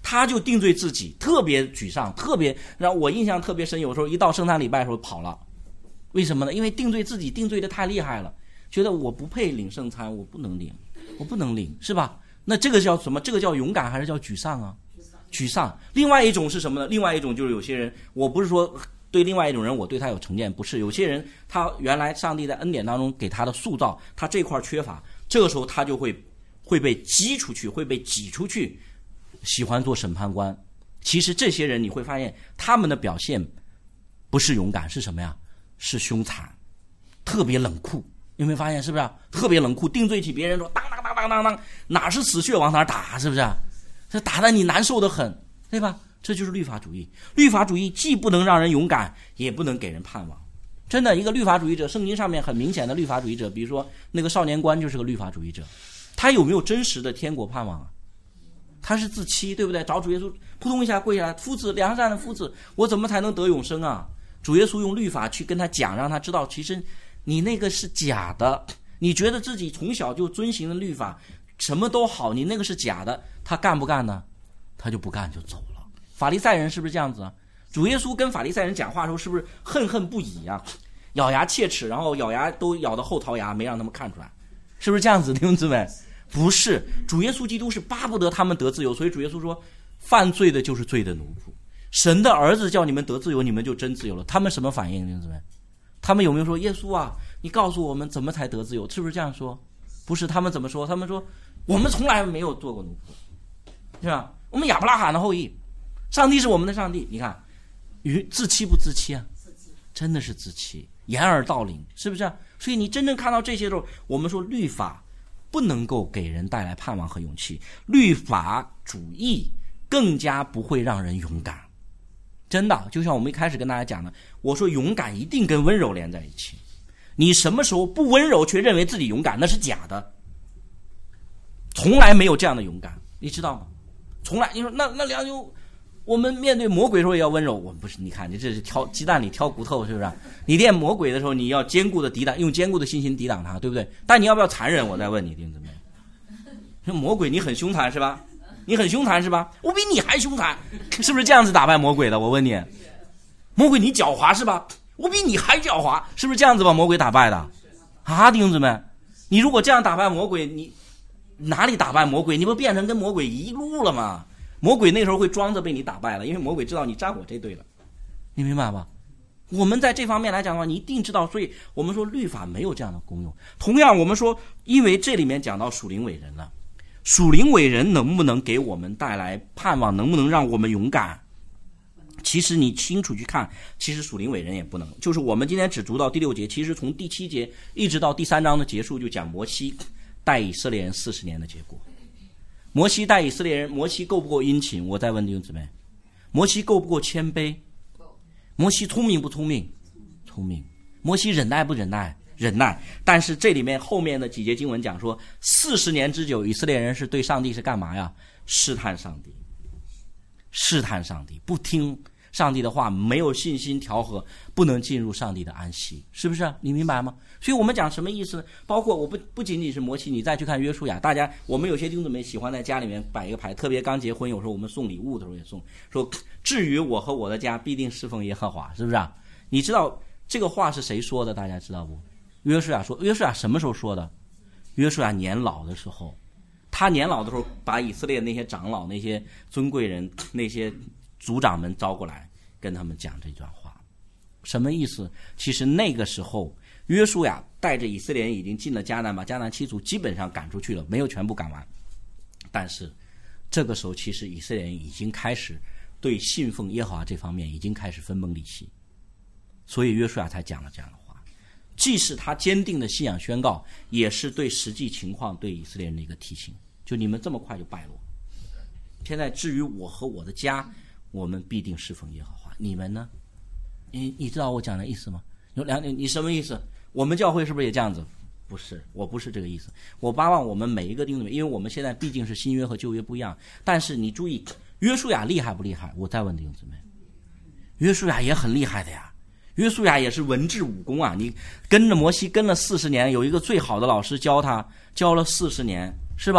他就定罪自己，特别沮丧，特别让我印象特别深。有时候一到圣诞礼拜的时候跑了，为什么呢？因为定罪自己定罪的太厉害了，觉得我不配领圣餐，我不能领，是吧？那这个叫什么？这个叫勇敢还是叫沮丧啊？沮丧。另外一种是什么呢？另外一种就是有些人，我不是说对另外一种人我对他有成见，不是。有些人他原来上帝在恩典当中给他的塑造，他这块缺乏，这个时候他就会被激出去，会被挤出去，喜欢做审判官。其实这些人你会发现他们的表现不是勇敢，是什么呀？是凶残，特别冷酷。有没有发现？是不是特别冷酷？定罪起别人说当当当当当当，哪是死穴往哪打，是不是？这打得你难受得很，对吧？这就是律法主义。律法主义既不能让人勇敢，也不能给人盼望。真的，一个律法主义者，圣经上面很明显的律法主义者，比如说那个少年官就是个律法主义者，他有没有真实的天国盼望啊？他是自欺，对不对？找主耶稣扑通一下跪下来，夫子，良善的夫子，我怎么才能得永生啊？主耶稣用律法去跟他讲，让他知道其实你那个是假的，你觉得自己从小就遵行了律法，什么都好，你那个是假的。他干不干呢？他就不干就走了。法利赛人是不是这样子啊？主耶稣跟法利赛人讲话的时候是不是恨恨不已啊？咬牙切齿，然后咬牙都咬到后槽牙，没让他们看出来，是不是这样子？弟兄姊妹，不是，主耶稣基督是巴不得他们得自由，所以主耶稣说犯罪的就是罪的奴仆，神的儿子叫你们得自由，你们就真自由了。他们什么反应？弟兄姊妹，他们有没有说耶稣啊，你告诉我们怎么才得自由？是不是这样说？不是，他们怎么说？他们说我们从来没有做过奴仆，是吧？我们亚伯拉罕的后裔，上帝是我们的上帝。你看自欺不自欺啊？真的是自欺，掩耳盗铃，是不是？所以你真正看到这些时候，我们说律法不能够给人带来盼望和勇气，律法主义更加不会让人勇敢。真的，就像我们一开始跟大家讲的，我说勇敢一定跟温柔连在一起。你什么时候不温柔却认为自己勇敢，那是假的，从来没有这样的勇敢，你知道吗？从来。你说那梁兄，我们面对魔鬼的时候也要温柔，我们不是？你看你这是挑鸡蛋里挑骨头，是不是？你见魔鬼的时候，你要坚固的抵挡，用坚固的信心抵挡他，对不对？但你要不要残忍？我再问你，弟兄姊妹，说魔鬼你很凶残是吧？你很凶残是吧？我比你还凶残，是不是这样子打败魔鬼的？我问你，魔鬼你狡猾是吧？我比你还狡猾，是不是这样子把魔鬼打败的？啊，弟兄姊妹，你如果这样打败魔鬼，你哪里打败魔鬼？你不变成跟魔鬼一路了吗？魔鬼那时候会装着被你打败了，因为魔鬼知道你站我这队了，你明白吧？我们在这方面来讲的话，你一定知道，所以我们说律法没有这样的功用。同样，我们说，因为这里面讲到属灵伟人了，属灵伟人能不能给我们带来盼望，能不能让我们勇敢？其实你清楚去看，其实属灵伟人也不能。就是我们今天只读到第6节，其实从第7节一直到第3章的结束，就讲摩西带以色列人40年的结果。摩西带以色列人，摩西够不够殷勤？我再问弟兄姊妹，摩西够不够谦卑？摩西聪明不聪明？聪明。摩西忍耐不忍耐？忍耐。但是这里面后面的几节经文讲说，40年之久，以色列人是对上帝是干嘛呀？试探上帝，试探上帝，不听上帝的话，没有信心调和，不能进入上帝的安息，是不是？你明白吗？所以我们讲什么意思呢？包括我不仅仅是摩西，你再去看约书亚，大家我们有些弟兄姊妹喜欢在家里面摆一个牌，特别刚结婚，有时候我们送礼物的时候也送，说至于我和我的家必定侍奉耶和华，是不是啊？你知道这个话是谁说的？大家知道不？约书亚说。约书亚什么时候说的？约书亚年老的时候，他年老的时候把以色列那些长老、那些尊贵人、那些族长们招过来，跟他们讲这段话。什么意思？其实那个时候约书亚带着以色列人已经进了迦南，把迦南7族基本上赶出去了，没有全部赶完。但是这个时候其实以色列人已经开始对信奉耶和华这方面已经开始分崩离析，所以约书亚才讲了这样的话，既是他坚定的信仰宣告，也是对实际情况对以色列人的一个提醒，就你们这么快就败落，现在至于我和我的家，我们必定侍奉耶和华，你们呢？你知道我讲的意思吗？你什么意思？我们教会是不是也这样子？不是，我不是这个意思。我巴望我们每一个弟兄姊妹，因为我们现在毕竟是新约和旧约不一样，但是你注意，约书亚厉害不厉害？我再问弟兄姊妹，约书亚也很厉害的呀。约书亚也是文治武功啊，你跟着摩西跟了40年，有一个最好的老师教他，教了40年，是吧？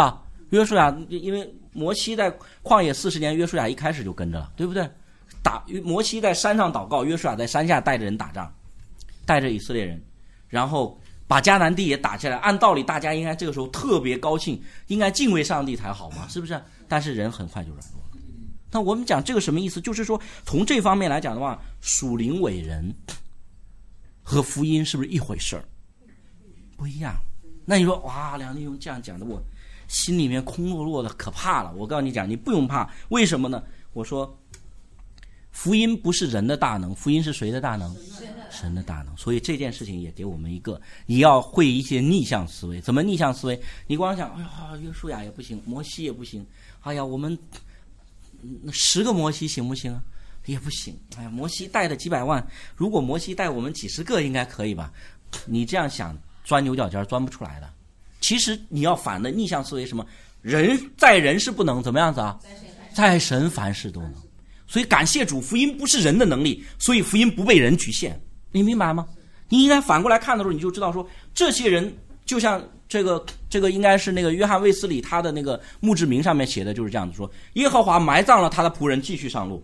约书亚因为摩西在旷野40年，约书亚一开始就跟着了，对不对？摩西在山上祷告，约书亚在山下带着人打仗，带着以色列人，然后把迦南地也打下来。按道理大家应该这个时候特别高兴，应该敬畏上帝才好嘛，是不是？但是人很快就软弱了。那我们讲这个什么意思？就是说从这方面来讲的话，属灵伟人和福音是不是一回事儿？不一样。那你说哇，梁弟兄这样讲的，我心里面空落落的，可怕了。我告诉你讲，你不用怕，为什么呢？我说福音不是人的大能，福音是谁的大能？神的大能。所以这件事情也给我们一个，你要会一些逆向思维。怎么逆向思维？你光想哎呀，约书亚也不行，摩西也不行，哎呀，我们10个摩西行不行啊？也不行。哎呀，摩西带的几百万，如果摩西带我们几十个应该可以吧？你这样想钻牛角尖钻不出来的。其实你要反的逆向思维，什么？人是不能，怎么样子啊？在神凡事都能。所以感谢主，福音不是人的能力，所以福音不被人局限。你明白吗？你应该反过来看的时候，你就知道说，这些人就像这个应该是那个约翰卫斯理他的那个墓志铭上面写的就是这样子说：耶和华埋葬了他的仆人，继续上路。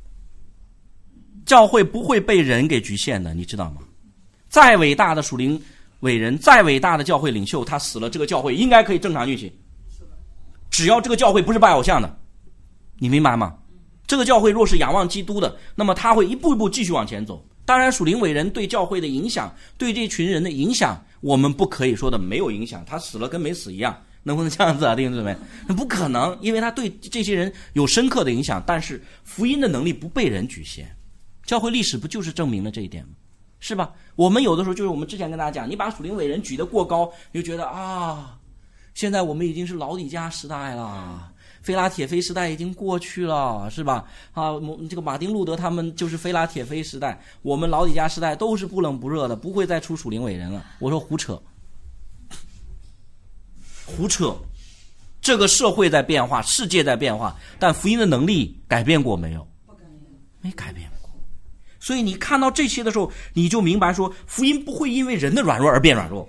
教会不会被人给局限的，你知道吗？再伟大的属灵伟人，再伟大的教会领袖，他死了，这个教会应该可以正常运行，只要这个教会不是拜偶像的，你明白吗？这个教会若是仰望基督的，那么他会一步一步继续往前走。当然属灵伟人对教会的影响，对这群人的影响，我们不可以说的没有影响，他死了跟没死一样，能不能这样子啊？弟兄姊妹，那不可能，因为他对这些人有深刻的影响。但是福音的能力不被人局限，教会历史不就是证明了这一点吗？是吧？我们有的时候就是我们之前跟大家讲，你把属灵伟人举得过高，你就觉得啊，现在我们已经是老底嘉时代了，菲拉铁菲时代已经过去了，是吧？啊，这个马丁路德他们就是菲拉铁菲时代，我们老底嘉时代都是不冷不热的，不会再出属灵伟人了。我说胡扯，胡扯！这个社会在变化，世界在变化，但福音的能力改变过没有？没改变过。所以你看到这些的时候，你就明白说，福音不会因为人的软弱而变软弱。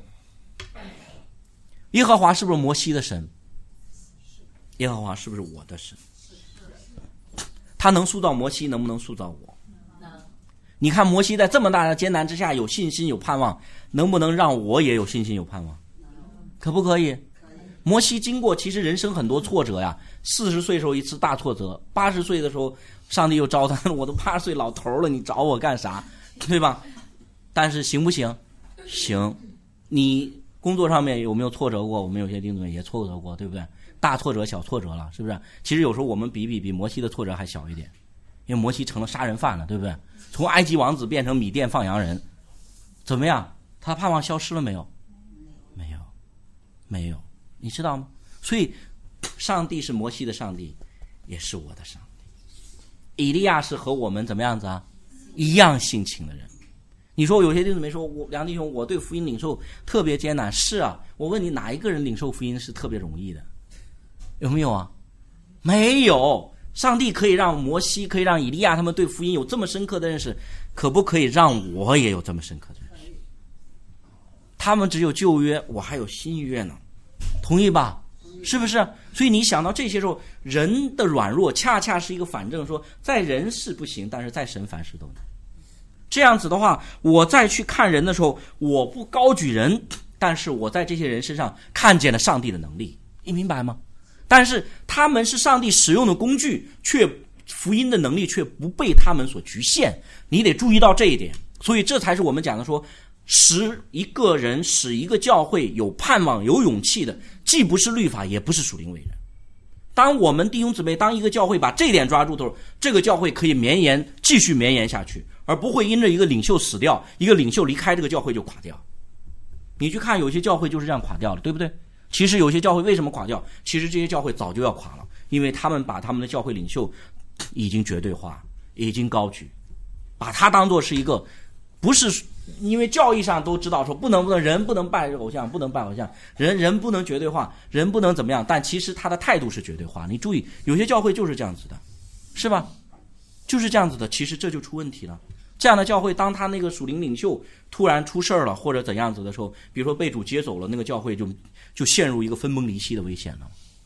耶和华是不是摩西的神？耶和华是不是我的神？他能塑造摩西，能不能塑造我？你看摩西在这么大的艰难之下有信心有盼望，能不能让我也有信心有盼望？可不可以？摩西经过其实人生很多挫折呀，40岁的时候一次大挫折，80岁的时候上帝又招他，我都80岁老头了，你找我干啥？对吧？但是行不行？行。你工作上面有没有挫折过？我们有些弟兄也挫折过，对不对？大挫折小挫折了，是不是？其实有时候我们比摩西的挫折还小一点，因为摩西成了杀人犯了，对不对？从埃及王子变成米甸放羊人，怎么样？他盼望消失了没有？没有，你知道吗？所以上帝是摩西的上帝，也是我的上帝。以利亚是和我们怎么样子啊？一样性情的人。你说有些弟兄没说，梁弟兄，我对福音领受特别艰难。是啊，我问你，哪一个人领受福音是特别容易的？有没有啊？没有。上帝可以让摩西，可以让以利亚他们对福音有这么深刻的认识，可不可以让我也有这么深刻的认识？他们只有旧约，我还有新约呢，同意吧？是不是？所以你想到这些时候，人的软弱恰恰是一个反证，说在人是不行，但是在神凡事都能。这样子的话，我再去看人的时候，我不高举人，但是我在这些人身上看见了上帝的能力，你明白吗？但是他们是上帝使用的工具，却福音的能力却不被他们所局限，你得注意到这一点。所以这才是我们讲的说，使一个人使一个教会有盼望有勇气的，既不是律法也不是属灵伟人。当我们弟兄姊妹，当一个教会把这点抓住的时候，这个教会可以继续绵延下去，而不会因着一个领袖死掉，一个领袖离开这个教会就垮掉。你去看有些教会就是这样垮掉了，对不对？其实有些教会为什么垮掉？其实这些教会早就要垮了，因为他们把他们的教会领袖已经绝对化，已经高举，把他当作是一个，不是因为教义上都知道说不能人不能拜偶像，不能拜偶像，人不能绝对化，人不能怎么样，但其实他的态度是绝对化。你注意，有些教会就是这样子的，是吧？就是这样子的，其实这就出问题了。这样的教会，当他那个属灵领袖突然出事了或者怎样子的时候，比如说被主接走了，那个教会就陷入一个分崩离析的危险了。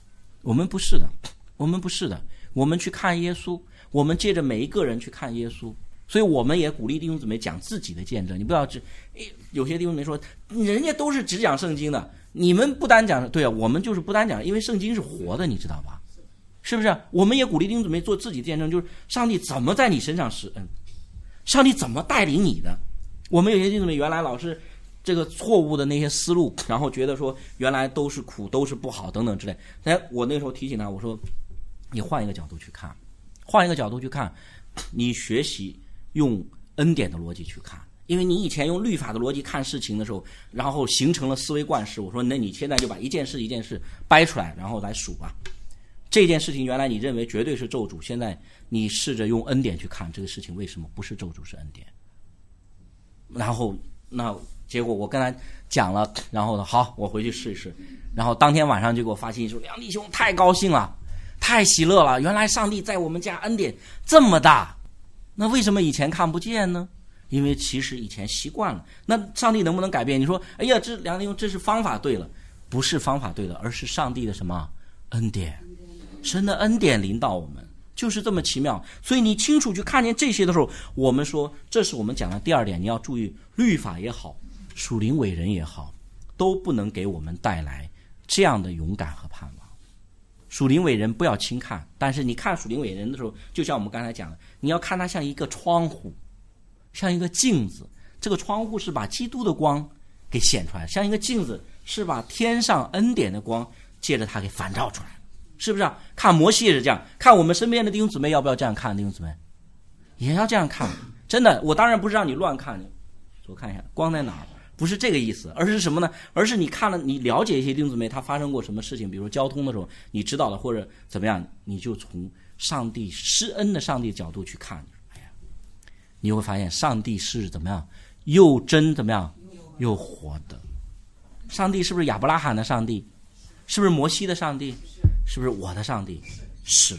我们不是的，我们不是的。我们去看耶稣，我们借着每一个人去看耶稣。所以我们也鼓励弟兄姊妹讲自己的见证。你不要有些弟兄姊妹说人家都是只讲圣经的，你们不单讲。对啊，我们就是不单讲，因为圣经是活的，你知道吧？是不是？我们也鼓励弟兄姊妹做自己的见证，就是上帝怎么在你身上施恩，上帝怎么带领你的。我们有些弟兄姊妹原来老是这个错误的那些思路，然后觉得说原来都是苦，都是不好等等之类。但我那时候提醒他，我说你换一个角度去看，换一个角度去看，你学习用恩典的逻辑去看。因为你以前用律法的逻辑看事情的时候，然后形成了思维惯式。我说那你现在就把一件事一件事掰出来，然后来数吧。这件事情原来你认为绝对是咒诅，现在你试着用恩典去看这个事情为什么不是咒诅是恩典。然后那结果我跟他讲了，然后呢，好，我回去试一试。然后当天晚上就给我发信息说，梁弟兄太高兴了，太喜乐了，原来上帝在我们家恩典这么大。那为什么以前看不见呢？因为其实以前习惯了。那上帝能不能改变？你说哎呀，这梁弟兄这是方法对了，不是方法对了，而是上帝的什么恩典，神的恩典临到我们，就是这么奇妙。所以你清楚去看见这些的时候，我们说这是我们讲的第二点，你要注意律法也好，属灵伟人也好，都不能给我们带来这样的勇敢和盼望。属灵伟人不要轻看，但是你看属灵伟人的时候，就像我们刚才讲的，你要看它像一个窗户，像一个镜子。这个窗户是把基督的光给显出来，像一个镜子是把天上恩典的光借着它给反照出来，是不是啊？看摩西也是这样，看我们身边的弟兄姊妹要不要这样看？弟兄姊妹也要这样看。真的，我当然不是让你乱看，我看一下光在哪儿，不是这个意思，而是什么呢？而是你看了，你了解一些弟兄姊妹他发生过什么事情，比如说交通的时候你知道了，或者怎么样，你就从上帝施恩的上帝角度去看。哎呀，你会发现上帝是怎么样，又真怎么样，又活的。上帝是不是亚伯拉罕的上帝？是不是摩西的上帝？是不是我的上帝？是。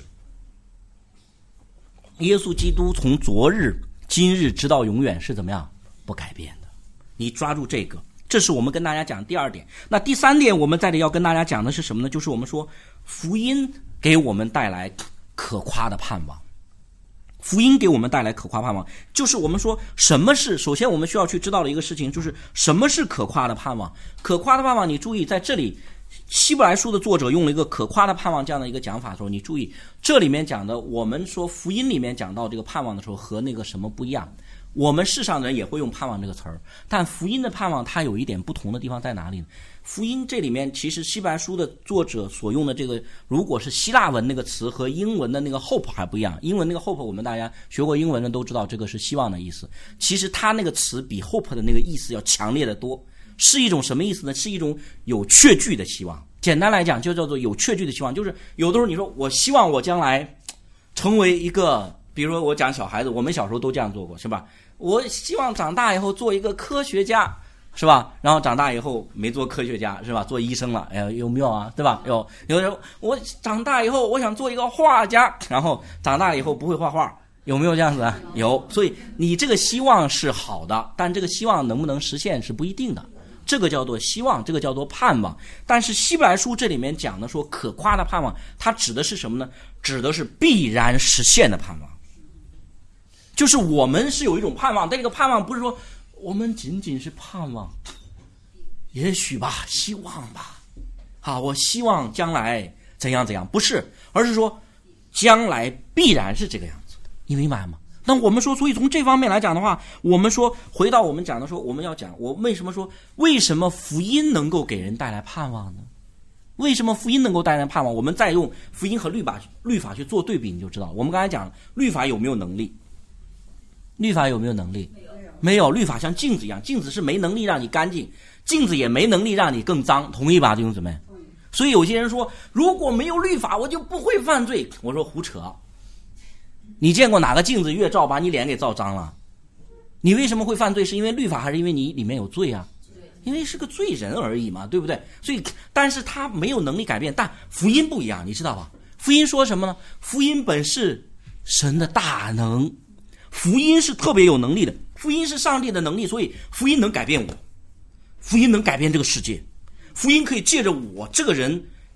耶稣基督从昨日今日直到永远是怎么样不改变的。你抓住这个，这是我们跟大家讲第二点。那第三点我们在这要跟大家讲的是什么呢？就是我们说福音给我们带来可夸的盼望。福音给我们带来可夸盼望，就是我们说什么是，首先我们需要去知道的一个事情，就是什么是可夸的盼望。可夸的盼望，你注意在这里希伯来书的作者用了一个可夸的盼望这样的一个讲法的时候，你注意这里面讲的，我们说福音里面讲到这个盼望的时候和那个什么不一样。我们世上的人也会用盼望这个词儿，但福音的盼望它有一点不同的地方在哪里呢？福音这里面其实希伯来书的作者所用的这个，如果是希腊文那个词和英文的那个 hope 还不一样。英文那个 hope 我们大家学过英文的都知道这个是希望的意思，其实它那个词比 hope 的那个意思要强烈的多，是一种什么意思呢？是一种有确据的希望。简单来讲就叫做有确据的希望，就是有的时候你说我希望我将来成为一个，比如说我讲小孩子，我们小时候都这样做过，是吧？我希望长大以后做一个科学家，是吧？然后长大以后没做科学家，是吧？做医生了，哎呀，有没有啊？对吧？有的时候我长大以后我想做一个画家，然后长大以后不会画画，有没有这样子啊？有。所以你这个希望是好的，但这个希望能不能实现是不一定的。这个叫做希望，这个叫做盼望。但是希伯来书这里面讲的说可夸的盼望，它指的是什么呢？指的是必然实现的盼望。就是我们是有一种盼望，但这个盼望不是说我们仅仅是盼望，也许吧，希望吧，好，我希望将来怎样怎样，不是，而是说将来必然是这个样子，你明白吗？那我们说，所以从这方面来讲的话，我们说回到我们讲的说，我们要讲我为什么说为什么福音能够给人带来盼望呢？为什么福音能够带来盼望？我们再用福音和律法去做对比，你就知道。我们刚才讲律法有没有能力？律法有没有能力？没有。律法像镜子一样，镜子是没能力让你干净，镜子也没能力让你更脏，同意吧，弟兄姊妹？所以有些人说如果没有律法我就不会犯罪，我说胡扯。你见过哪个镜子越照把你脸给照脏了？你为什么会犯罪？是因为律法还是因为你里面有罪啊？因为是个罪人而已嘛，对不对？所以但是他没有能力改变。但福音不一样，你知道吧？福音说什么呢？福音本是神的大能，福音是特别有能力的，福音是上帝的能力，所以福音能改变我，福音能改变这个世界，福音可以借着我这个人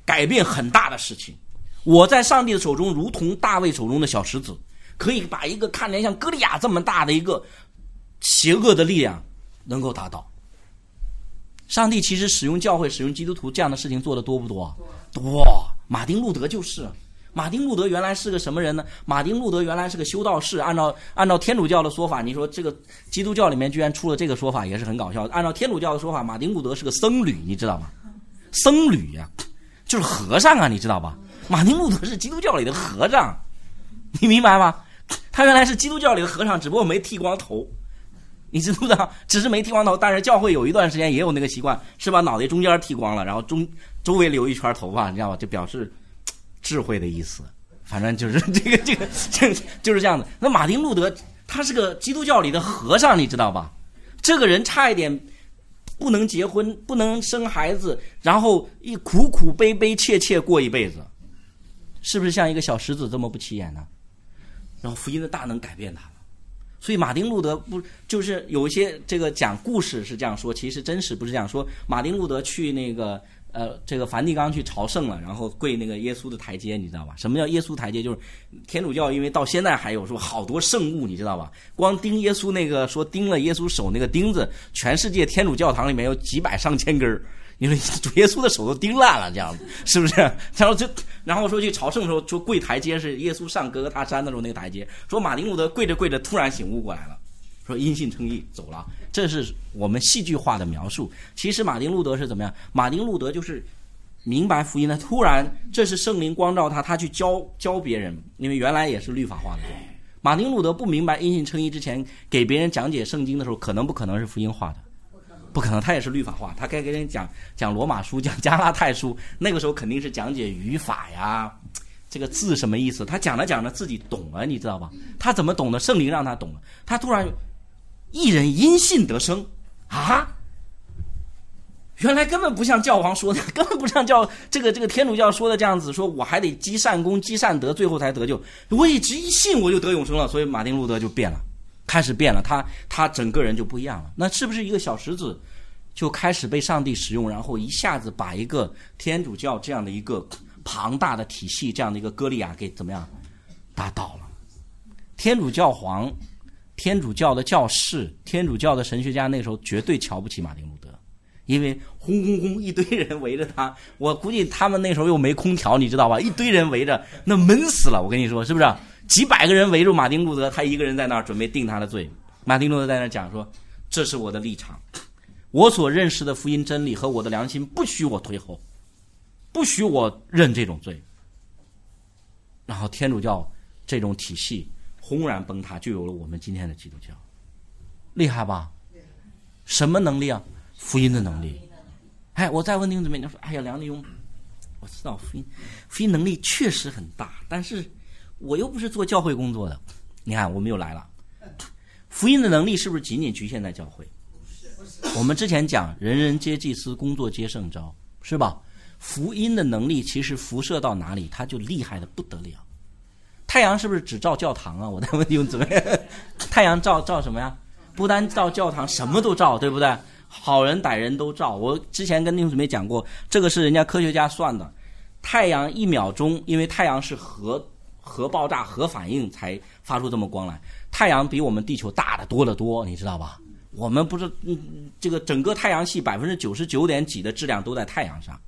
改变很大的事情。我在上帝的手中如同大卫手中的小石子，可以把一个看起来像歌利亚这么大的一个邪恶的力量能够打倒。上帝其实使用教会使用基督徒这样的事情做的多不多？多。马丁路德就是。马丁路德原来是个什么人呢？马丁路德原来是个修道士，按照天主教的说法，你说这个基督教里面居然出了这个说法也是很搞笑。按照天主教的说法，马丁路德是个僧侣，你知道吗？僧侣呀，就是和尚啊，你知道吧？马丁路德是基督教里的和尚，你明白吗？他原来是基督教里的和尚，只不过没剃光头，你知不知道？只是没剃光头，但是教会有一段时间也有那个习惯，是把脑袋中间剃光了，然后周围留一圈头发，你知道吧？就表示智慧的意思。反正就是这个就是这样的。那马丁路德他是个基督教里的和尚，你知道吧？这个人差一点不能结婚，不能生孩子，然后一苦苦悲悲切切过一辈子，是不是像一个小石子这么不起眼呢？然后福音的大能改变他了。所以马丁路德不就是有一些这个讲故事是这样说，其实真实不是这样说。马丁路德去那个这个梵蒂冈去朝圣了，然后跪那个耶稣的台阶，你知道吧？什么叫耶稣台阶？就是天主教因为到现在还有说好多圣物，你知道吧？光钉耶稣那个说钉了耶稣手那个钉子，全世界天主教堂里面有几百上千根，因为主耶稣的手都钉烂了，这样子是不是？然后说去朝圣的时候，说跪台阶是耶稣上哥哥他山的时候那个台阶，说马丁路德跪着跪着突然醒悟过来了，说因信称义走了。这是我们戏剧化的描述。其实马丁路德是怎么样？马丁路德就是明白福音的，突然这是圣灵光照他，他去教别人，因为原来也是律法化的。马丁路德不明白因信称义之前，给别人讲解圣经的时候，可能不可能是福音化的？不可能，他也是律法化。他该给人讲罗马书，讲加拉太书，那个时候肯定是讲解语法呀，这个字什么意思，他讲着讲着自己懂了，你知道吧？他怎么懂的？圣灵让他懂了。他突然一人因信得生啊！原来根本不像教皇说的，根本不像这个天主教说的这样子，说我还得积善功积善德，最后才得救。我一直一信我就得永生了。所以马丁路德就变了，开始变了，他整个人就不一样了。那是不是一个小石子就开始被上帝使用，然后一下子把一个天主教这样的一个庞大的体系，这样的一个歌利亚给怎么样打倒了？天主教皇、天主教的教士、天主教的神学家那时候绝对瞧不起马丁路德，因为轰轰轰一堆人围着他，我估计他们那时候又没空调，你知道吧？一堆人围着，那闷死了。我跟你说，是不是？几百个人围住马丁路德，他一个人在那儿准备定他的罪。马丁路德在那儿讲说：“这是我的立场，我所认识的福音真理和我的良心不许我退后，不许我认这种罪。”然后天主教这种体系轰然崩塌，就有了我们今天的基督教。厉害吧？什么能力啊？福音的能力。哎，我再问弟兄姊妹，你说，哎呀，梁立勇，我知道福音能力确实很大，但是我又不是做教会工作的。你看，我们又来了。福音的能力是不是仅仅局限在教会？我们之前讲人人皆祭司，工作皆圣召，是吧？福音的能力其实辐射到哪里，它就厉害的不得了。太阳是不是只照教堂啊？我再问弟兄姊妹，太阳照什么呀？不单照教堂，什么都照，对不对？好人歹人都照。我之前跟弟兄姊妹讲过，这个是人家科学家算的，太阳1秒钟，因为太阳是核爆炸、核反应才发出这么光来，太阳比我们地球大的多得多，你知道吧？我们不是这个整个太阳系99%点几的质量都在太阳上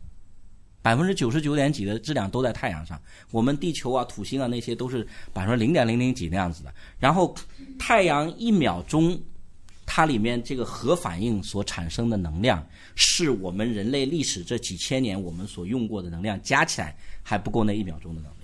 ，99%点几的质量都在太阳上。我们地球啊、土星啊那些都是0.00几那样子的。然后太阳1秒钟，它里面这个核反应所产生的能量，是我们人类历史这几千年我们所用过的能量加起来还不够那1秒钟的能量。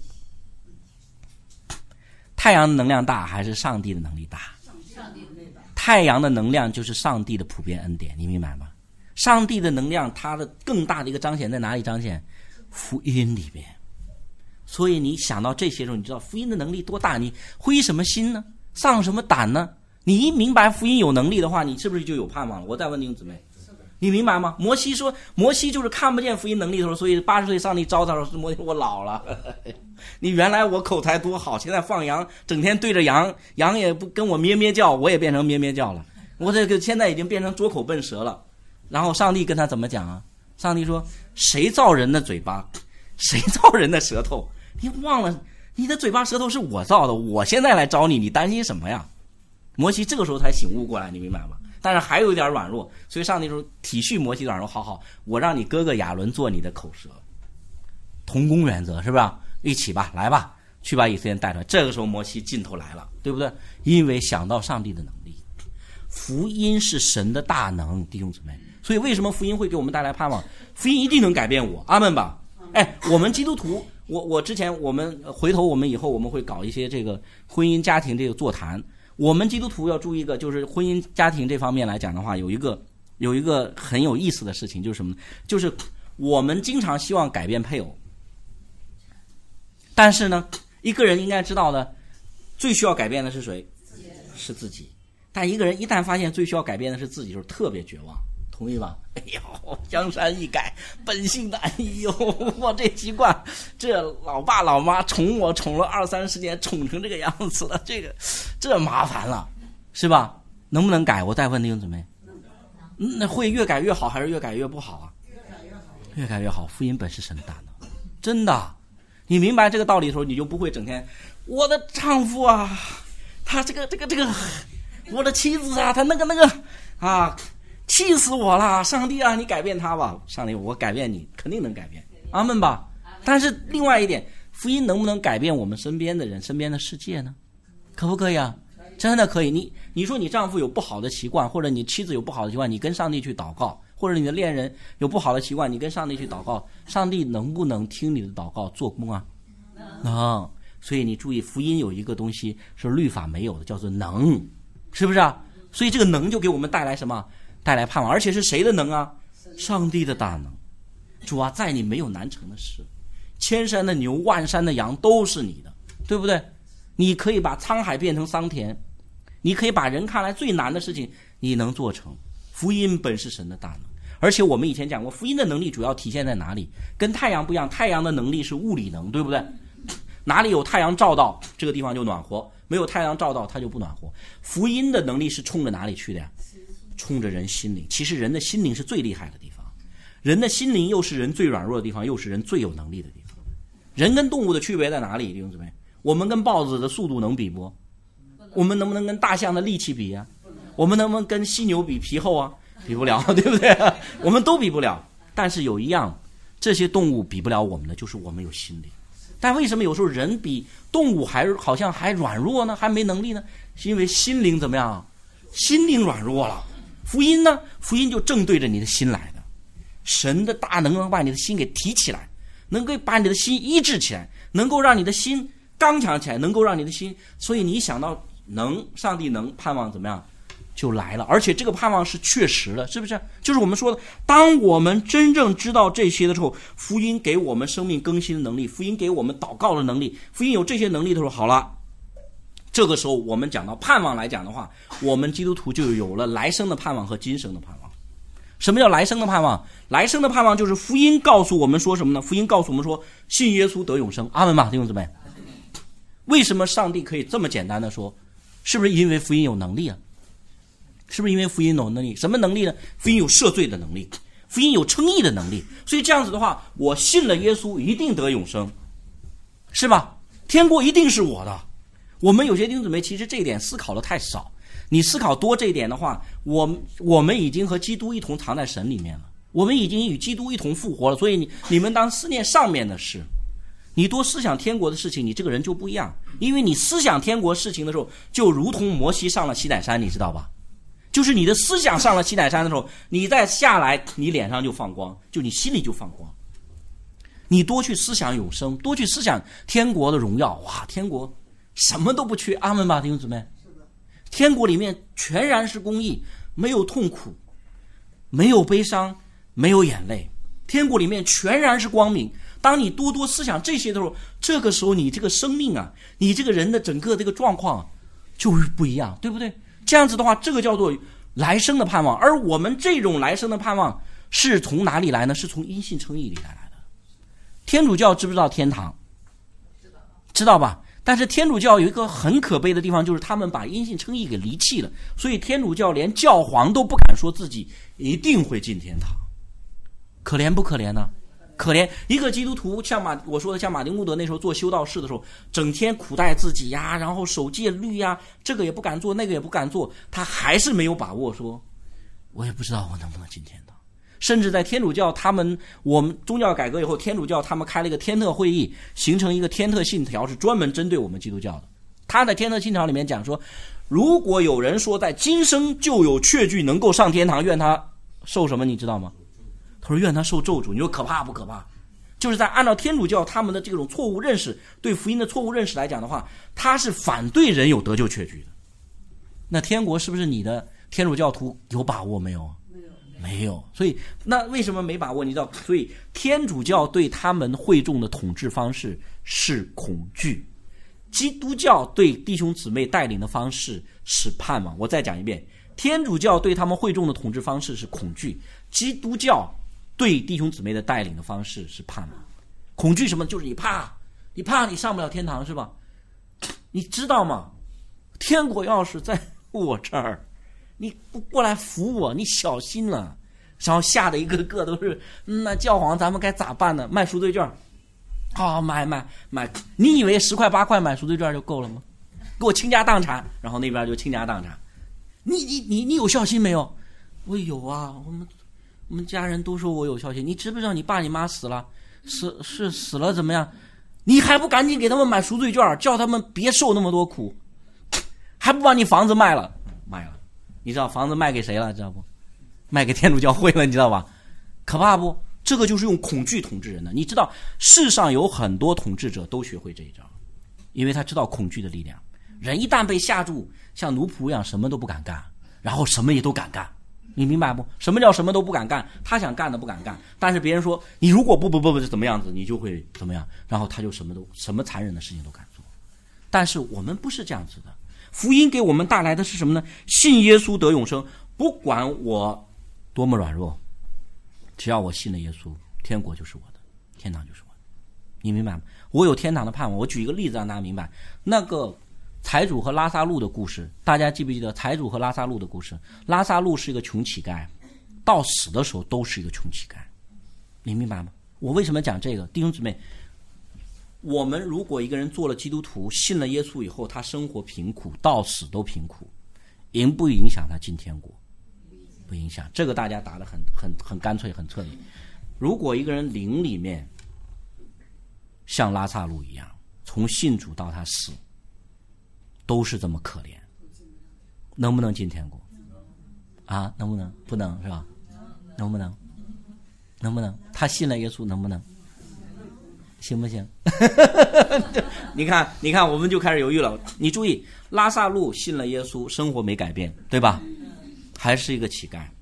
太阳的能量大还是上帝的能力大？太阳的能量就是上帝的普遍恩典，你明白吗？上帝的能量它的更大的一个彰显在哪里彰显？福音里边。所以你想到这些时候，你知道福音的能力多大，你灰什么心呢？丧什么胆呢？你一明白福音有能力的话，你是不是就有盼望了？我再问弟兄姊妹，你明白吗？摩西就是看不见福音能力的时候，所以80岁上帝招他说：“摩西，我老了，你原来我口才多好，现在放羊，整天对着羊，羊也不跟我咩咩叫，我也变成咩咩叫了，我这个现在已经变成拙口笨舌了。”然后上帝跟他怎么讲啊？ 上帝说谁造人的嘴巴，谁造人的舌头？你忘了你的嘴巴舌头是我造的，我现在来找你，你担心什么呀？摩西这个时候才醒悟过来，你明白吗？但是还有一点软弱，所以上帝说体恤摩西的软弱，好，我让你哥哥亚伦做你的口舌，同工原则，是不是？一起吧，来吧，去把以色列人带出来。这个时候摩西劲头来了，对不对？因为想到上帝的能力，福音是神的大能，弟兄姊妹。所以为什么福音会给我们带来盼望？福音一定能改变我，阿们吧。我们基督徒，我之前我们回头我们以后我们会搞一些这个婚姻家庭这个座谈。我们基督徒要注意一个，就是婚姻家庭这方面来讲的话，有一个很有意思的事情，就是什么呢？就是我们经常希望改变配偶，但是呢，一个人应该知道的，最需要改变的是谁？是自己。但一个人一旦发现最需要改变的是自己，就是特别绝望，同意吧？哎呦，江山易改，本性难移哟！我这习惯，这老爸老妈宠我宠了20-30年，宠成这个样子了，这麻烦了，是吧？能不能改？我再问弟兄姊妹，那会越改越好，还是越改越不好啊？越改越好。福音本是神的大能，真的。你明白这个道理的时候，你就不会整天我的丈夫啊，他这个，我的妻子啊，他那个啊。气死我了！上帝啊，你改变他吧！上帝，我改变你，肯定能改变，阿们吧。但是另外一点，福音能不能改变我们身边的人、身边的世界呢？可不可以啊？真的可以。你说你丈夫有不好的习惯，或者你妻子有不好的习惯，你跟上帝去祷告，或者你的恋人有不好的习惯，你跟上帝去祷告，上帝能不能听你的祷告做工啊？能。所以你注意，福音有一个东西是律法没有的，叫做能，是不是啊？所以这个能就给我们带来什么？带来盼望，而且是谁的能啊？上帝的大能。主啊，在你没有难成的事，千山的牛万山的羊都是你的，对不对？你可以把沧海变成桑田，你可以把人看来最难的事情你能做成。福音本是神的大能。而且我们以前讲过，福音的能力主要体现在哪里？跟太阳不一样，太阳的能力是物理能，对不对？哪里有太阳照到，这个地方就暖和，没有太阳照到它就不暖和。福音的能力是冲着哪里去的呀？冲着人心灵。其实人的心灵是最厉害的地方，人的心灵又是人最软弱的地方，又是人最有能力的地方。人跟动物的区别在哪里？弟兄姊妹，我们跟豹子的速度能比不？我们能不能跟大象的力气比啊？我们能不能跟犀牛比皮厚啊？比不了，对不对？我们都比不了。但是有一样，这些动物比不了我们的，就是我们有心灵。但为什么有时候人比动物好像还软弱呢？还没能力呢？是因为心灵怎么样？心灵软弱了。福音呢？福音就正对着你的心来的。神的大能把你的心给提起来，能够把你的心医治起来，能够让你的心刚强起来，能够让你的心，所以你想到能，上帝能，盼望怎么样就来了。而且这个盼望是确实的，是不是？就是我们说的，当我们真正知道这些的时候，福音给我们生命更新的能力，福音给我们祷告的能力，福音有这些能力的时候，好了，这个时候我们讲到盼望来讲的话，我们基督徒就有了来生的盼望和今生的盼望。什么叫来生的盼望？来生的盼望就是福音告诉我们说什么呢？福音告诉我们说，信耶稣得永生。阿们吧，弟兄姊妹。为什么上帝可以这么简单的说？是不是因为福音有能力啊？是不是因为福音有能力？什么能力呢？福音有赦罪的能力，福音有称义的能力。所以这样子的话，我信了耶稣一定得永生，是吧？天国一定是我的。我们有些弟兄姊妹其实这一点思考的太少，你思考多这一点的话，我们已经和基督一同藏在神里面了，我们已经与基督一同复活了。所以你们当思念上面的事，你多思想天国的事情，你这个人就不一样。因为你思想天国事情的时候，就如同摩西上了西乃山，你知道吧？就是你的思想上了西乃山的时候，你再下来，你脸上就放光，就你心里就放光。你多去思想永生，多去思想天国的荣耀，哇，天国什么都不缺，阿们吧，弟兄姊妹。天国里面全然是公义，没有痛苦，没有悲伤，没有眼泪。天国里面全然是光明。当你多多思想这些的时候，这个时候你这个生命啊，你这个人的整个这个状况就是不一样，对不对？这样子的话，这个叫做来生的盼望。而我们这种来生的盼望是从哪里来呢？是从因信称义里来的。天主教知不知道天堂？知道吧？但是天主教有一个很可悲的地方，就是他们把因信称义给离弃了，所以天主教连教皇都不敢说自己一定会进天堂。 可怜不可怜呢？可怜一个基督徒，像我说的，像马丁路德那时候做修道士的时候，整天苦待自己呀，然后守戒律呀，这个也不敢做，那个也不敢做，他还是没有把握说，我也不知道我能不能进天堂。甚至在天主教我们宗教改革以后，天主教他们开了一个天特会议，形成一个天特信条，是专门针对我们基督教的。他在天特信条里面讲说，如果有人说在今生就有确据能够上天堂，愿他受什么你知道吗？他说愿他受咒诅。你说可怕不可怕？就是在按照天主教他们的这种错误认识，对福音的错误认识来讲的话，他是反对人有得救确据的。那天国是不是你的天主教徒有把握没有？没有。所以那为什么没把握？你知道，所以天主教对他们会众的统治方式是恐惧，基督教对弟兄姊妹带领的方式是盼望。我再讲一遍，天主教对他们会众的统治方式是恐惧，基督教对弟兄姊妹的带领的方式是盼望。恐惧什么？就是你怕你上不了天堂是吧？你知道吗？天国要是在我这儿，你不过来扶我，你小心了。然后吓得一个个都是，那教皇咱们该咋办呢？卖赎罪券，买，你以为10块8块买赎罪券就够了吗？给我倾家荡产，然后那边就倾家荡产。你有孝心没有？我有啊，我们家人都说我有孝心。你知不知道你爸你妈死了？死了怎么样？你还不赶紧给他们买赎罪券，叫他们别受那么多苦，还不把你房子卖了？你知道房子卖给谁了？知道不？卖给天主教会了，你知道吧？可怕不？这个就是用恐惧统治人的。你知道世上有很多统治者都学会这一招，因为他知道恐惧的力量。人一旦被吓住，像奴仆一样什么都不敢干，然后什么也都敢干。你明白不？什么叫什么都不敢干？他想干的不敢干，但是别人说你如果不怎么样子，你就会怎么样，然后他就什么残忍的事情都敢做。但是我们不是这样子的，福音给我们带来的是什么呢？信耶稣得永生，不管我多么软弱，只要我信了耶稣，天国就是我的，天堂就是我的。你明白吗？我有天堂的盼望。我举一个例子让大家明白，那个财主和拉撒路的故事，大家记不记得财主和拉撒路的故事？拉撒路是一个穷乞丐，到死的时候都是一个穷乞丐。你明白吗？我为什么讲这个？弟兄姊妹，我们如果一个人做了基督徒，信了耶稣以后，他生活贫苦，到死都贫苦，影不影响他进天国？不影响。这个大家答得很干脆，很彻底。如果一个人灵里面像拉撒路一样，从信主到他死都是这么可怜，能不能进天国？啊，能不能？不能是吧？能不能？他信了耶稣能不能？行不行？你看我们就开始犹豫了。你注意，拉撒路信了耶稣，生活没改变，对吧？还是一个乞丐，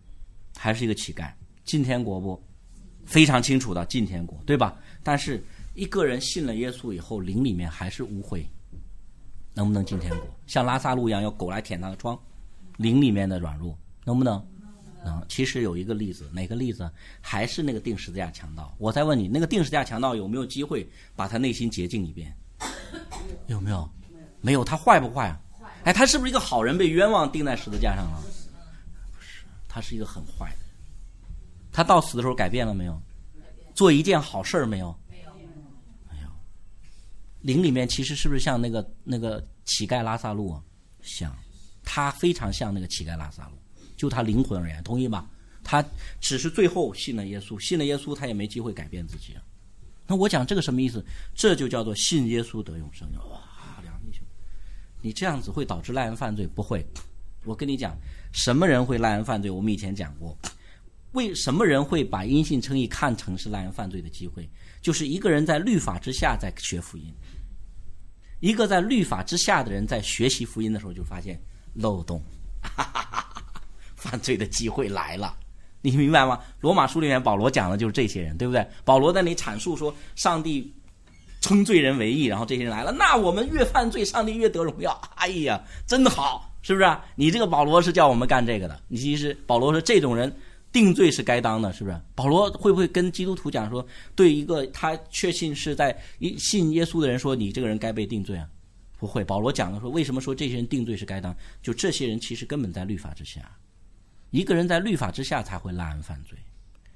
进天国不？非常清楚的进天国，对吧？但是一个人信了耶稣以后，灵里面还是污秽，能不能进天国？像拉撒路一样，要狗来舔他的疮，灵里面的软弱，能不能？能。其实有一个例子，哪个例子？还是那个钉十字架强盗。我再问你，那个钉十字架强盗有没有机会把他内心洁净一遍？有没有？没有。他坏不坏啊？哎，他是不是一个好人被冤枉钉在十字架上了？不是，他是一个很坏的人。他到死的时候改变了没有？做一件好事没有？没有。灵里面其实是不是像那个乞丐拉撒路啊？像，他非常像那个乞丐拉撒路，就他灵魂而言，同意吗？他只是最后信了耶稣，他也没机会改变自己啊。那我讲这个什么意思？这就叫做信耶稣得永生。哇，两弟兄，你这样子会导致赖人犯罪？不会。我跟你讲，什么人会赖人犯罪？我们以前讲过。为什么人会把因信称义看成是赖人犯罪的机会？就是一个人在律法之下在学福音，一个在律法之下的人在学习福音的时候就发现漏洞，犯罪的机会来了。你明白吗？罗马书里面保罗讲的就是这些人，对不对？保罗在那里阐述说上帝称罪人为义，然后这些人来了，那我们越犯罪上帝越得荣耀。哎呀，真好，是不是？你这个保罗是叫我们干这个的。你其实保罗说这种人定罪是该当的，是不是？保罗会不会跟基督徒讲说，对一个他确信是在信耶稣的人说，你这个人该被定罪啊？不会。保罗讲的说，为什么说这些人定罪是该当？就这些人其实根本在律法之下，一个人在律法之下才会滥案犯罪，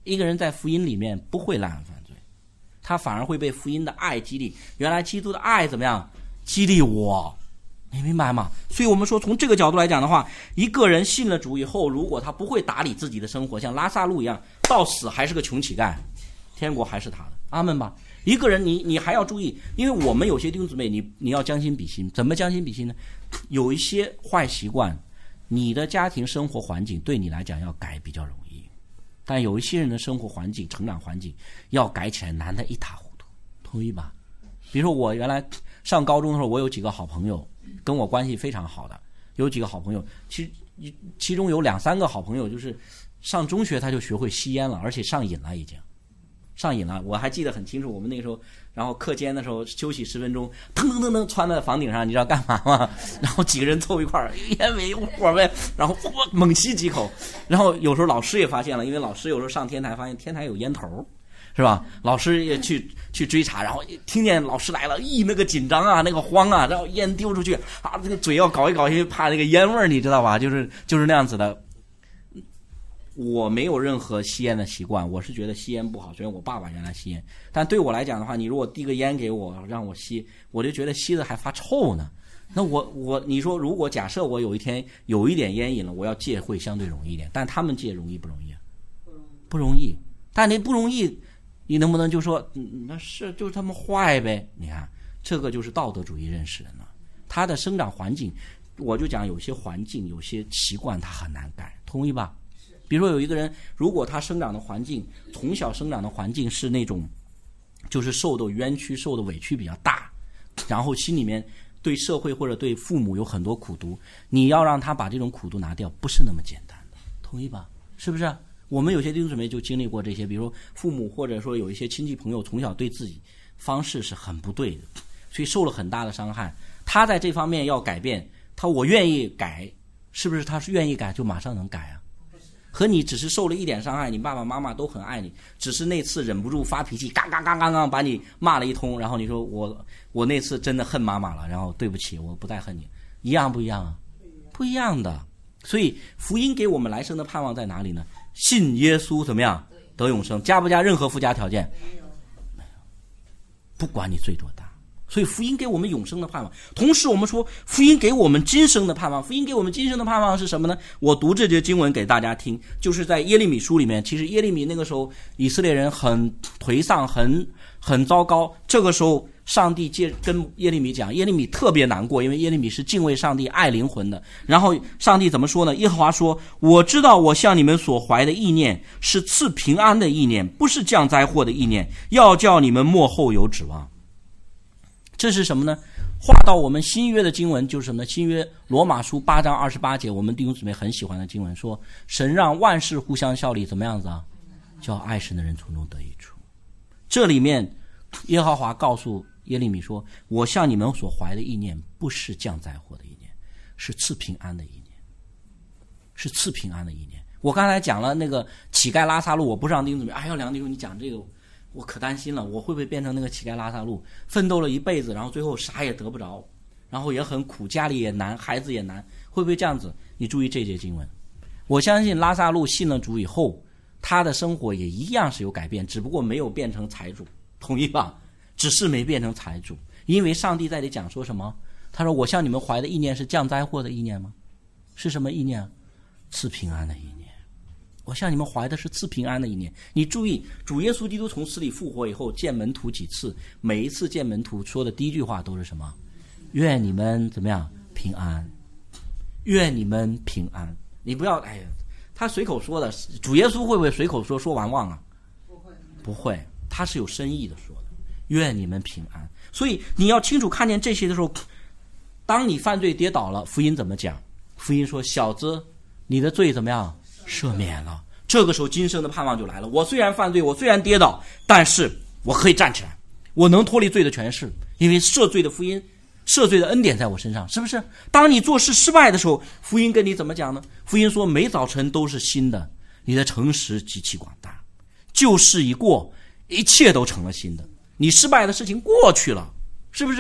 一个人在福音里面不会滥犯罪，他反而会被福音的爱激励。原来基督的爱怎么样激励我，你明白吗？所以我们说从这个角度来讲的话，一个人信了主以后，如果他不会打理自己的生活，像拉撒路一样到死还是个穷乞丐，天国还是他的，阿们吧。一个人你还要注意，因为我们有些弟兄姊妹你要将心比心。怎么将心比心呢？有一些坏习惯，你的家庭生活环境对你来讲要改比较容易，但有一些人的生活环境成长环境要改起来难得一塌糊涂，同意吧？比如说我原来上高中的时候，我有几个好朋友跟我关系非常好的，有几个好朋友其中有2-3个好朋友就是上中学他就学会吸烟了，而且上瘾了，已经上瘾了。我还记得很清楚，我们那个时候然后课间的时候休息10分钟，腾腾腾腾窜在房顶上，你知道干嘛吗？然后几个人凑一块儿，烟味火味，然后猛吸几口。然后有时候老师也发现了，因为老师有时候上天台发现天台有烟头，是吧？老师也去追查，然后听见老师来了，那个紧张啊，那个慌啊，然后烟丢出去啊，这个嘴要搞一搞，因为怕那个烟味儿，你知道吧？就是那样子的。我没有任何吸烟的习惯，我是觉得吸烟不好，虽然我爸爸原来吸烟，但对我来讲的话，你如果递个烟给我让我吸，我就觉得吸的还发臭呢。那你说如果假设我有一天有一点烟瘾了，我要戒会相对容易一点，但他们戒容易不容易啊？不容易。但你不容易，你能不能就说那是就是他们坏呗？你看这个就是道德主义认识人了。他的生长环境，我就讲有些环境有些习惯他很难改，同意吧？比如说有一个人，如果他生长的环境从小生长的环境是那种就是受的冤屈受的委屈比较大，然后心里面对社会或者对父母有很多苦毒，你要让他把这种苦毒拿掉不是那么简单的，同意吧？是不是？我们有些弟兄姊妹就经历过这些，比如说父母或者说有一些亲戚朋友从小对自己方式是很不对的，所以受了很大的伤害。他在这方面要改变，我愿意改，是不是他是愿意改就马上能改啊？和你只是受了一点伤害，你爸爸妈妈都很爱你，只是那次忍不住发脾气，刚把你骂了一通，然后你说我那次真的恨妈妈了，然后对不起，我不再恨你，一样不一样啊？不一样的。所以福音给我们来生的盼望在哪里呢？信耶稣怎么样得永生，加不加任何附加条件？没有，不管你罪多大。所以福音给我们永生的盼望，同时我们说福音给我们今生的盼望。福音给我们今生的盼望是什么呢？我读这节经文给大家听，就是在耶利米书里面。其实耶利米那个时候以色列人很颓丧，很糟糕，这个时候上帝跟耶利米讲，耶利米特别难过，因为耶利米是敬畏上帝爱灵魂的。然后上帝怎么说呢？耶和华说，我知道我向你们所怀的意念是赐平安的意念，不是降灾祸的意念，要叫你们末后有指望。这是什么呢？划到我们新约的经文就是什么呢？新约罗马书8章28节，我们弟兄姊妹很喜欢的经文，说神让万事互相效力，怎么样子啊？叫爱神的人从中得益处。这里面耶和华告诉耶利米说，我向你们所怀的意念不是降灾祸的意念，是赐平安的意念，是赐平安的意念。我刚才讲了那个乞丐拉撒路，我不让弟兄姊妹梁弟兄你讲这个我可担心了，我会不会变成那个乞丐拉撒路，奋斗了一辈子，然后最后啥也得不着，然后也很苦，家里也难，孩子也难，会不会这样子？你注意这节经文，我相信拉撒路信了主以后，他的生活也一样是有改变，只不过没有变成财主，同意吧？只是没变成财主，因为上帝在这里讲说什么？他说我向你们怀的意念是降灾祸的意念吗？是什么意念？赐平安的意念。我向你们怀的是赐平安的意念。你注意，主耶稣基督从死里复活以后见门徒几次，每一次见门徒说的第一句话都是什么？愿你们怎么样平安，愿你们平安。你不要他随口说的，主耶稣会不会随口说完忘啊？不会，他是有深意的说的，愿你们平安。所以你要清楚看见这些的时候，当你犯罪跌倒了，福音怎么讲？福音说，小子，你的罪怎么样赦免了。这个时候今生的盼望就来了，我虽然犯罪，我虽然跌倒，但是我可以站起来，我能脱离罪的权势，因为赦罪的福音，赦罪的恩典在我身上，是不是？当你做事失败的时候，福音跟你怎么讲呢？福音说，每早晨都是新的，你的诚实极其广大，旧事已过，一切都成了新的。你失败的事情过去了，是不是？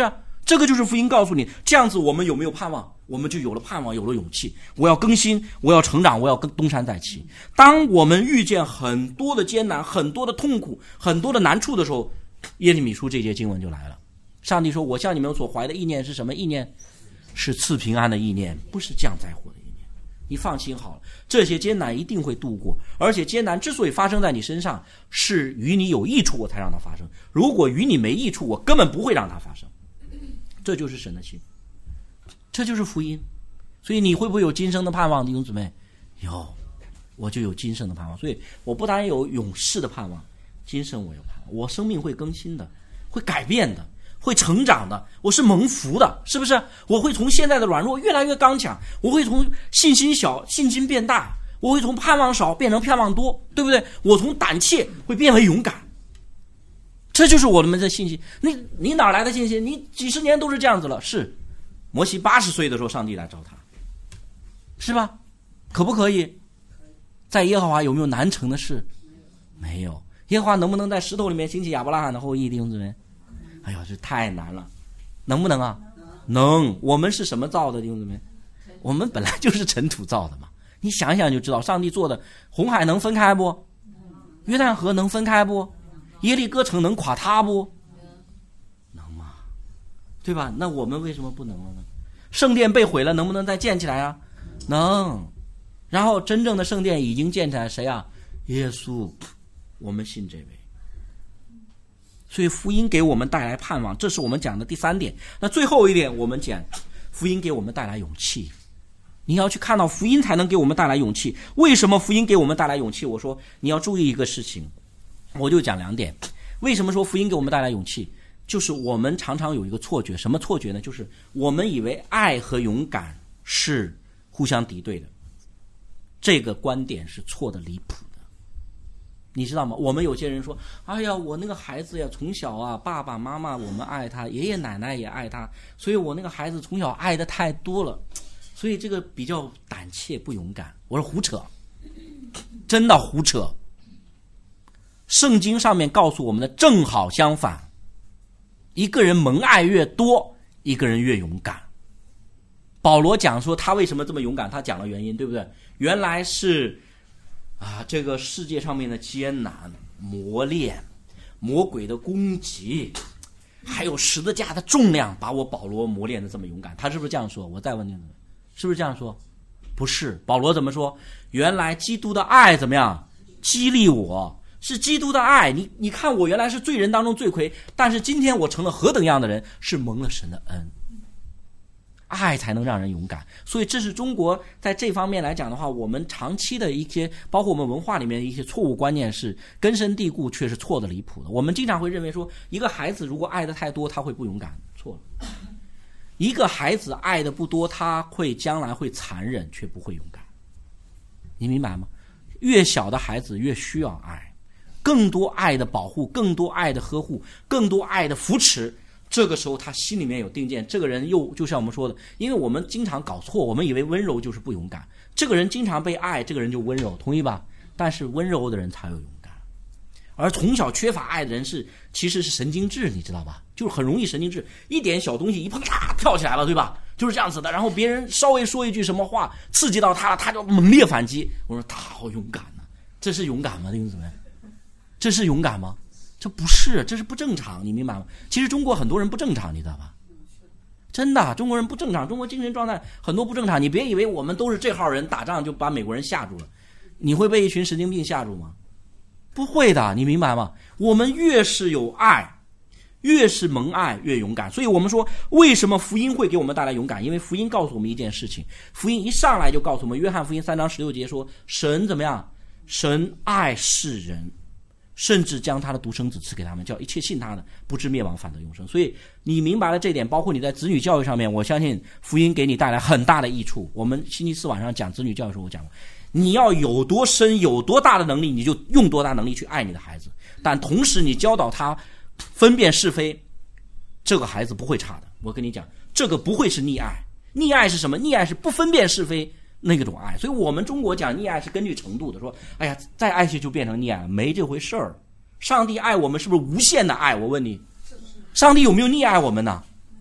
这个就是福音告诉你，这样子我们有没有盼望？我们就有了盼望，有了勇气。我要更新，我要成长，我要东山再起。当我们遇见很多的艰难、很多的痛苦、很多的难处的时候，耶利米书这节经文就来了。上帝说，我向你们所怀的意念是什么意念？是赐平安的意念，不是降灾祸的意念。你放心好了，这些艰难一定会度过，而且艰难之所以发生在你身上，是与你有益处我才让它发生，如果与你没益处，我根本不会让它发生。这就是神的心，这就是福音。所以你会不会有今生的盼望，弟兄姊妹？有，我就有今生的盼望。所以我不但有永世的盼望，今生我有盼望，我生命会更新的，会改变的，会成长的，我是蒙福的，是不是？我会从现在的软弱越来越刚强，我会从信心小信心变大，我会从盼望少变成盼望多，对不对？我从胆怯会变为勇敢。这就是我们的信心。你哪来的信心？你几十年都是这样子了。是摩西80岁的时候上帝来找他，是吧？可不可以？在耶和华有没有难成的事？没有。耶和华能不能在石头里面兴起亚伯拉罕的后裔？弟兄姊妹，哎呦，这太难了。能不能啊？能。我们是什么造的，弟兄姊妹？我们本来就是尘土造的嘛。你想一想就知道，上帝做的红海能分开不？约旦河能分开不？耶利哥城能垮塌不？能吗？对吧？那我们为什么不能了呢？圣殿被毁了，能不能再建起来啊？能。然后真正的圣殿已经建起来，谁啊？耶稣。我们信这位。所以福音给我们带来盼望，这是我们讲的第3点。那最后一点，我们讲福音给我们带来勇气。你要去看到福音才能给我们带来勇气。为什么福音给我们带来勇气？我说你要注意一个事情，我就讲2点。为什么说福音给我们带来勇气？就是我们常常有一个错觉，什么错觉呢？就是我们以为爱和勇敢是互相敌对的，这个观点是错的离谱的。你知道吗？我们有些人说，哎呀，我那个孩子呀，从小啊，爸爸妈妈我们爱他，爷爷奶奶也爱他，所以我那个孩子从小爱的太多了，所以这个比较胆怯不勇敢。我说胡扯，真的胡扯。圣经上面告诉我们的正好相反，一个人蒙爱越多，一个人越勇敢。保罗讲说他为什么这么勇敢，他讲了原因，对不对？原来是这个世界上面的艰难、磨练、魔鬼的攻击，还有十字架的重量，把我保罗磨练的这么勇敢。他是不是这样说？我再问你，是不是这样说？不是。保罗怎么说？原来基督的爱怎么样激励我？是基督的爱。你看我原来是罪人当中罪魁，但是今天我成了何等样的人，是蒙了神的恩。爱才能让人勇敢。所以这是中国在这方面来讲的话，我们长期的一些包括我们文化里面的一些错误观念是根深蒂固，却是错的离谱的。我们经常会认为说，一个孩子如果爱的太多，他会不勇敢。错了。一个孩子爱的不多，他会将来会残忍，却不会勇敢。你明白吗？越小的孩子越需要爱，更多爱的保护，更多爱的呵护，更多爱的扶持。这个时候他心里面有定见，这个人又就像我们说的，因为我们经常搞错，我们以为温柔就是不勇敢，这个人经常被爱，这个人就温柔，同意吧？但是温柔的人才有勇敢，而从小缺乏爱的人其实是神经质，你知道吧？就是很容易神经质，一点小东西一碰嚓跳起来了，对吧？就是这样子的。然后别人稍微说一句什么话刺激到他了，他就猛烈反击。我说他好勇敢呢，这是勇敢吗？弟兄姊妹，这是勇敢吗？这不是，这是不正常，你明白吗？其实中国很多人不正常，你知道吧？真的，中国人不正常，中国精神状态很多不正常。你别以为我们都是这号人，打仗就把美国人吓住了，你会被一群神经病吓住吗？不会的，你明白吗？我们越是有爱，越是蒙爱，越勇敢。所以我们说，为什么福音会给我们带来勇敢？因为福音告诉我们一件事情，福音一上来就告诉我们，约翰福音3章16节说，神怎么样？神爱世人，甚至将他的独生子赐给他们，叫一切信他的不至灭亡，反得永生。所以你明白了这点，包括你在子女教育上面，我相信福音给你带来很大的益处。我们星期4晚上讲子女教育的时候，我讲过，你要有多深有多大的能力，你就用多大能力去爱你的孩子，但同时你教导他分辨是非，这个孩子不会差的。我跟你讲，这个不会是溺爱。溺爱是什么？溺爱是不分辨是非那种爱。所以我们中国讲溺爱是根据程度的，说哎呀再爱下就变成溺爱了，没这回事儿。上帝爱我们是不是无限的爱？我问你，上帝有没有溺爱我们呢？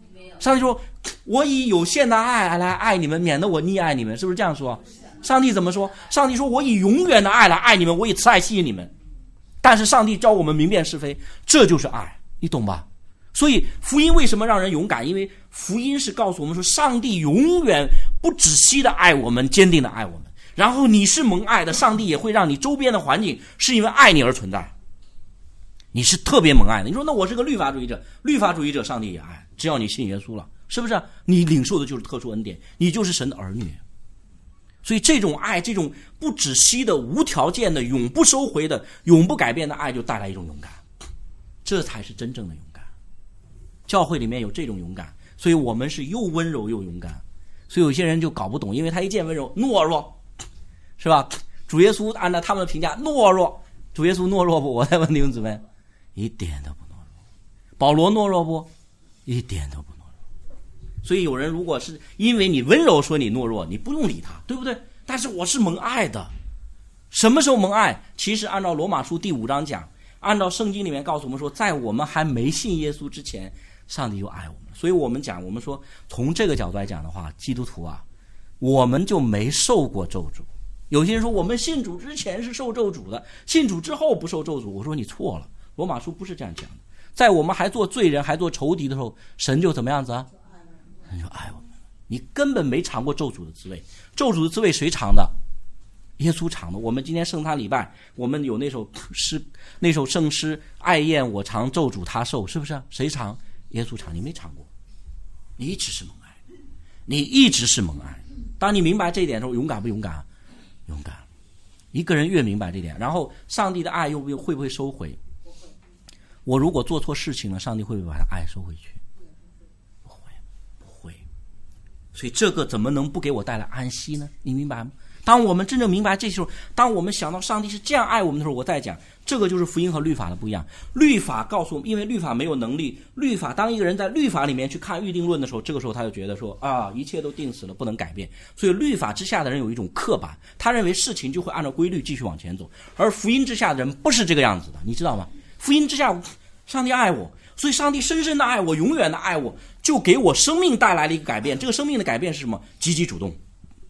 上帝说我以有限的爱来爱你们，免得我溺爱你们，是不是这样说？上帝怎么说？上帝说我以永远的爱来爱你们，我以慈爱吸引你们。但是上帝教我们明辨是非，这就是爱，你懂吧？所以福音为什么让人勇敢？因为福音是告诉我们说，上帝永远不止息的爱我们，坚定的爱我们。然后你是蒙爱的，上帝也会让你周边的环境是因为爱你而存在。你是特别蒙爱的。你说那我是个律法主义者，律法主义者上帝也爱，只要你信耶稣了，是不是？你领受的就是特殊恩典，你就是神的儿女。所以这种爱，这种不止息的、无条件的、永不收回的、永不改变的爱，就带来一种勇敢，这才是真正的勇敢。教会里面有这种勇敢，所以我们是又温柔又勇敢。所以有些人就搞不懂，因为他一见温柔，懦弱，是吧？主耶稣按照他们的评价懦弱，主耶稣懦弱不？我再问弟兄姊妹，一点都不懦弱。保罗懦弱不？一点都不懦弱。所以有人如果是因为你温柔说你懦弱，你不用理他，对不对？但是我是蒙爱的。什么时候蒙爱？其实按照罗马书第5章讲，按照圣经里面告诉我们说，在我们还没信耶稣之前，上帝就爱我们。所以我们说从这个角度来讲的话，基督徒啊，我们就没受过咒诅。有些人说我们信主之前是受咒诅的，信主之后不受咒诅。我说你错了，罗马书不是这样讲的。在我们还做罪人还做仇敌的时候，神就怎么样子啊？神就爱我们。你根本没尝过咒诅的滋味。咒诅的滋味谁尝的？耶稣尝的。我们今天圣餐礼拜，我们有那首圣诗，爱宴我尝，咒诅他受，是不是？谁尝？耶稣尝。你没尝过，你一直是蒙爱，你一直是蒙爱。当你明白这一点的时候，勇敢不勇敢？勇敢。一个人越明白这点，然后上帝的爱又会不会收回？我如果做错事情了，上帝会不会把他爱收回去？不会，不会。所以这个怎么能不给我带来安息呢？你明白吗？当我们真正明白这时候，当我们想到上帝是这样爱我们的时候，我再讲，这个就是福音和律法的不一样。律法告诉我们，因为律法没有能力，律法当一个人在律法里面去看预定论的时候，这个时候他就觉得说啊，一切都定死了，不能改变。所以律法之下的人有一种刻板，他认为事情就会按照规律继续往前走，而福音之下的人不是这个样子的，你知道吗？福音之下，上帝爱我，所以上帝深深的爱我，永远的爱我，就给我生命带来了一个改变。这个生命的改变是什么？积极主动。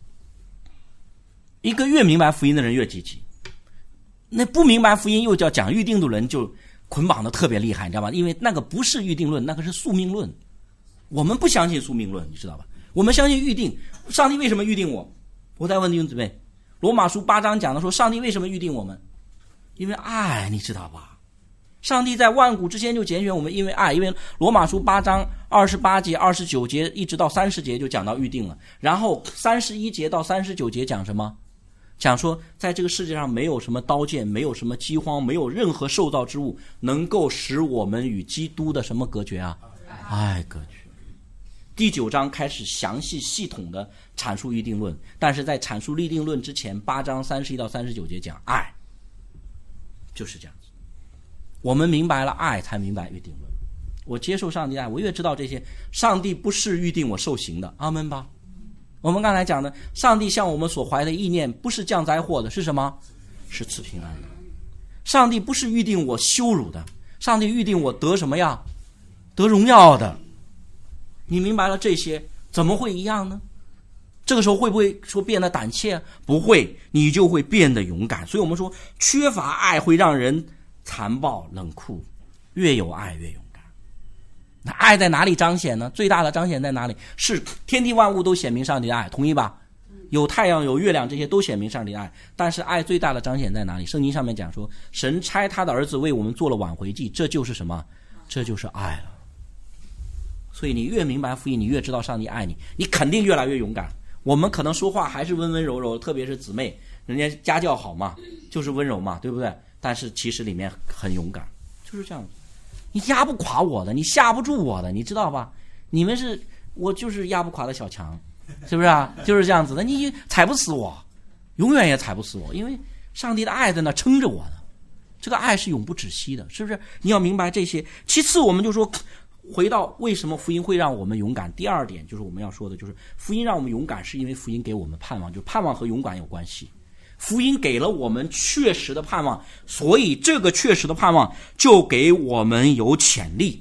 一个越明白福音的人越积极，那不明白福音又叫讲预定的人就捆绑的特别厉害，你知道吧？因为那个不是预定论，那个是宿命论。我们不相信宿命论，你知道吧？我们相信预定。上帝为什么预定我？我再问弟兄姊妹，罗马书8章讲的说，上帝为什么预定我们？因为爱，你知道吧？上帝在万古之前就拣选我们，因为爱。因为罗马书8章28节、29节一直到30节就讲到预定了，然后31节到39节讲什么？讲说在这个世界上没有什么刀剑，没有什么饥荒，没有任何受造之物能够使我们与基督的什么隔绝啊？爱隔绝。第9章开始详细系统的阐述预定论，但是在阐述立定论之前，8章31到39节讲爱，就是这样子。我们明白了爱，才明白预定论。我接受上帝爱，我越知道这些，上帝不是预定我受刑的，阿们吧。我们刚才讲的，上帝向我们所怀的意念不是降灾祸的，是什么？是赐平安的。上帝不是预定我羞辱的，上帝预定我得什么呀？得荣耀的。你明白了这些，怎么会一样呢？这个时候会不会说变得胆怯？不会，你就会变得勇敢。所以我们说，缺乏爱会让人残暴冷酷，越有爱越勇敢。那爱在哪里彰显呢？最大的彰显在哪里？是天地万物都显明上帝的爱，同意吧？有太阳有月亮，这些都显明上帝的爱。但是爱最大的彰显在哪里？圣经上面讲说，神差他的儿子为我们做了挽回祭，这就是什么？这就是爱了。所以你越明白福音，你越知道上帝爱你，你肯定越来越勇敢。我们可能说话还是温温柔柔，特别是姊妹，人家家教好嘛，就是温柔嘛，对不对？但是其实里面很勇敢，就是这样子。你压不垮我的，你吓不住我的，你知道吧？你们是，我就是压不垮的小强，是不是啊？就是这样子的，你踩不死我，永远也踩不死我，因为上帝的爱在那撑着我的，这个爱是永不止息的，是不是？你要明白这些。其次，我们就说，回到为什么福音会让我们勇敢。第二点就是我们要说的，就是福音让我们勇敢，是因为福音给我们盼望，就盼望和勇敢有关系。福音给了我们确实的盼望，所以这个确实的盼望就给我们有潜力，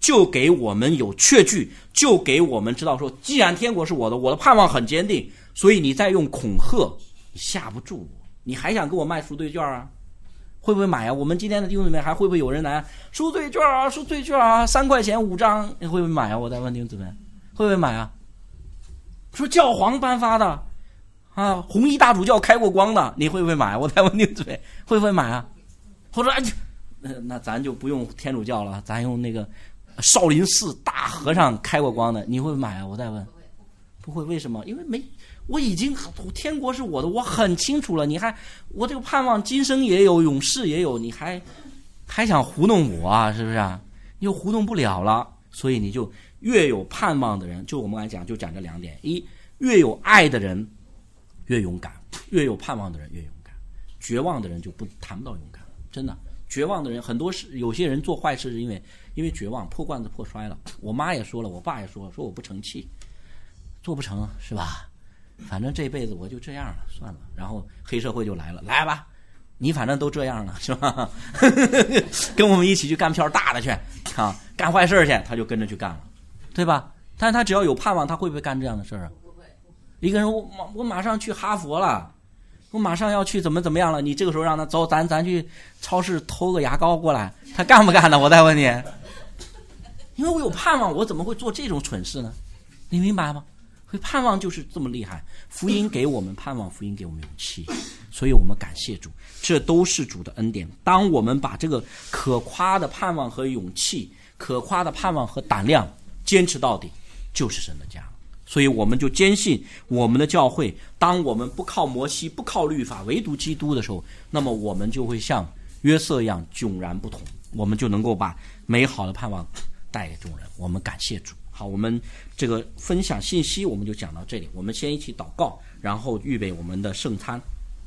就给我们有确据，就给我们知道说，既然天国是我的，我的盼望很坚定，所以你再用恐吓，你吓不住我，你还想给我卖赎罪券啊？会不会买啊？我们今天的弟兄姊妹还会不会有人来赎罪券啊？赎罪券啊，3块钱5张，你会不会买啊？我再问弟兄姊妹，会不会买啊？说教皇颁发的啊，红衣大主教开过光的，你会不会买？我再问弟兄姊妹，会不会买啊？或者那咱就不用天主教了，咱用那个少林寺大和尚开过光的，你会不会买啊？我再问，不会，为什么？因为我已经天国是我的，我很清楚了，我这个盼望今生也有，永世也有，你还想糊弄我啊？是不是啊？你又糊弄不了了，所以你就越有盼望的人，就我们刚才讲，就讲这2点：一，越有爱的人越勇敢，越有盼望的人越勇敢。绝望的人就谈不到勇敢，真的。绝望的人很多是有些人做坏事是因为绝望，破罐子破摔了。我妈也说了，我爸也说我不成器，做不成是吧？反正这辈子我就这样了，算了。然后黑社会就来了，来吧，你反正都这样了是吧？跟我们一起去干票大的去啊，干坏事去，他就跟着去干了，对吧？但是他只要有盼望，他会不会干这样的事啊？不会。一个人我马上去哈佛了。我马上要去怎么样了？你这个时候让他走，咱去超市偷个牙膏过来，他干不干呢？我再问你，因为我有盼望，我怎么会做这种蠢事呢？你明白吗？所以盼望就是这么厉害，福音给我们盼望，福音给我们勇气，所以我们感谢主，这都是主的恩典。当我们把这个可夸的盼望和勇气，可夸的盼望和胆量坚持到底，就是神的家。所以我们就坚信我们的教会，当我们不靠摩西，不靠律法，唯独基督的时候，那么我们就会像约瑟一样迥然不同，我们就能够把美好的盼望带给众人。我们感谢主。好，我们这个分享信息我们就讲到这里，我们先一起祷告，然后预备我们的圣餐。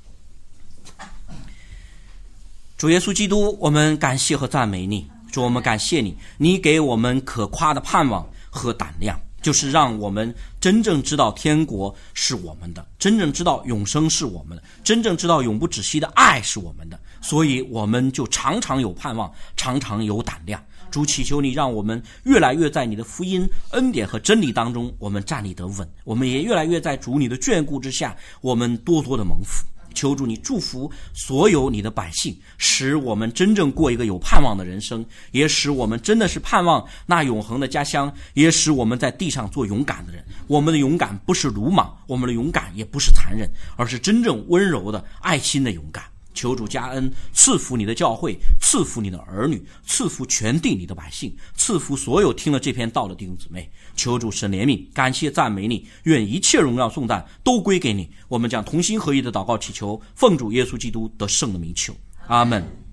主耶稣基督，我们感谢和赞美你。主，我们感谢你，你给我们可夸的盼望和胆量，就是让我们真正知道天国是我们的，真正知道永生是我们的，真正知道永不止息的爱是我们的，所以我们就常常有盼望，常常有胆量。主，祈求你让我们越来越在你的福音恩典和真理当中，我们站立得稳，我们也越来越在主你的眷顾之下，我们多多的蒙福。求主你祝福所有你的百姓，使我们真正过一个有盼望的人生，也使我们真的是盼望那永恒的家乡，也使我们在地上做勇敢的人。我们的勇敢不是鲁莽，我们的勇敢也不是残忍，而是真正温柔的爱心的勇敢。求主加恩，赐福你的教会，赐福你的儿女，赐福全地你的百姓，赐福所有听了这篇道的弟兄姊妹。求主神怜悯，感谢赞美你，愿一切荣耀颂赞都归给你。我们将同心合一的祷告祈求，奉主耶稣基督得胜的名求，阿们。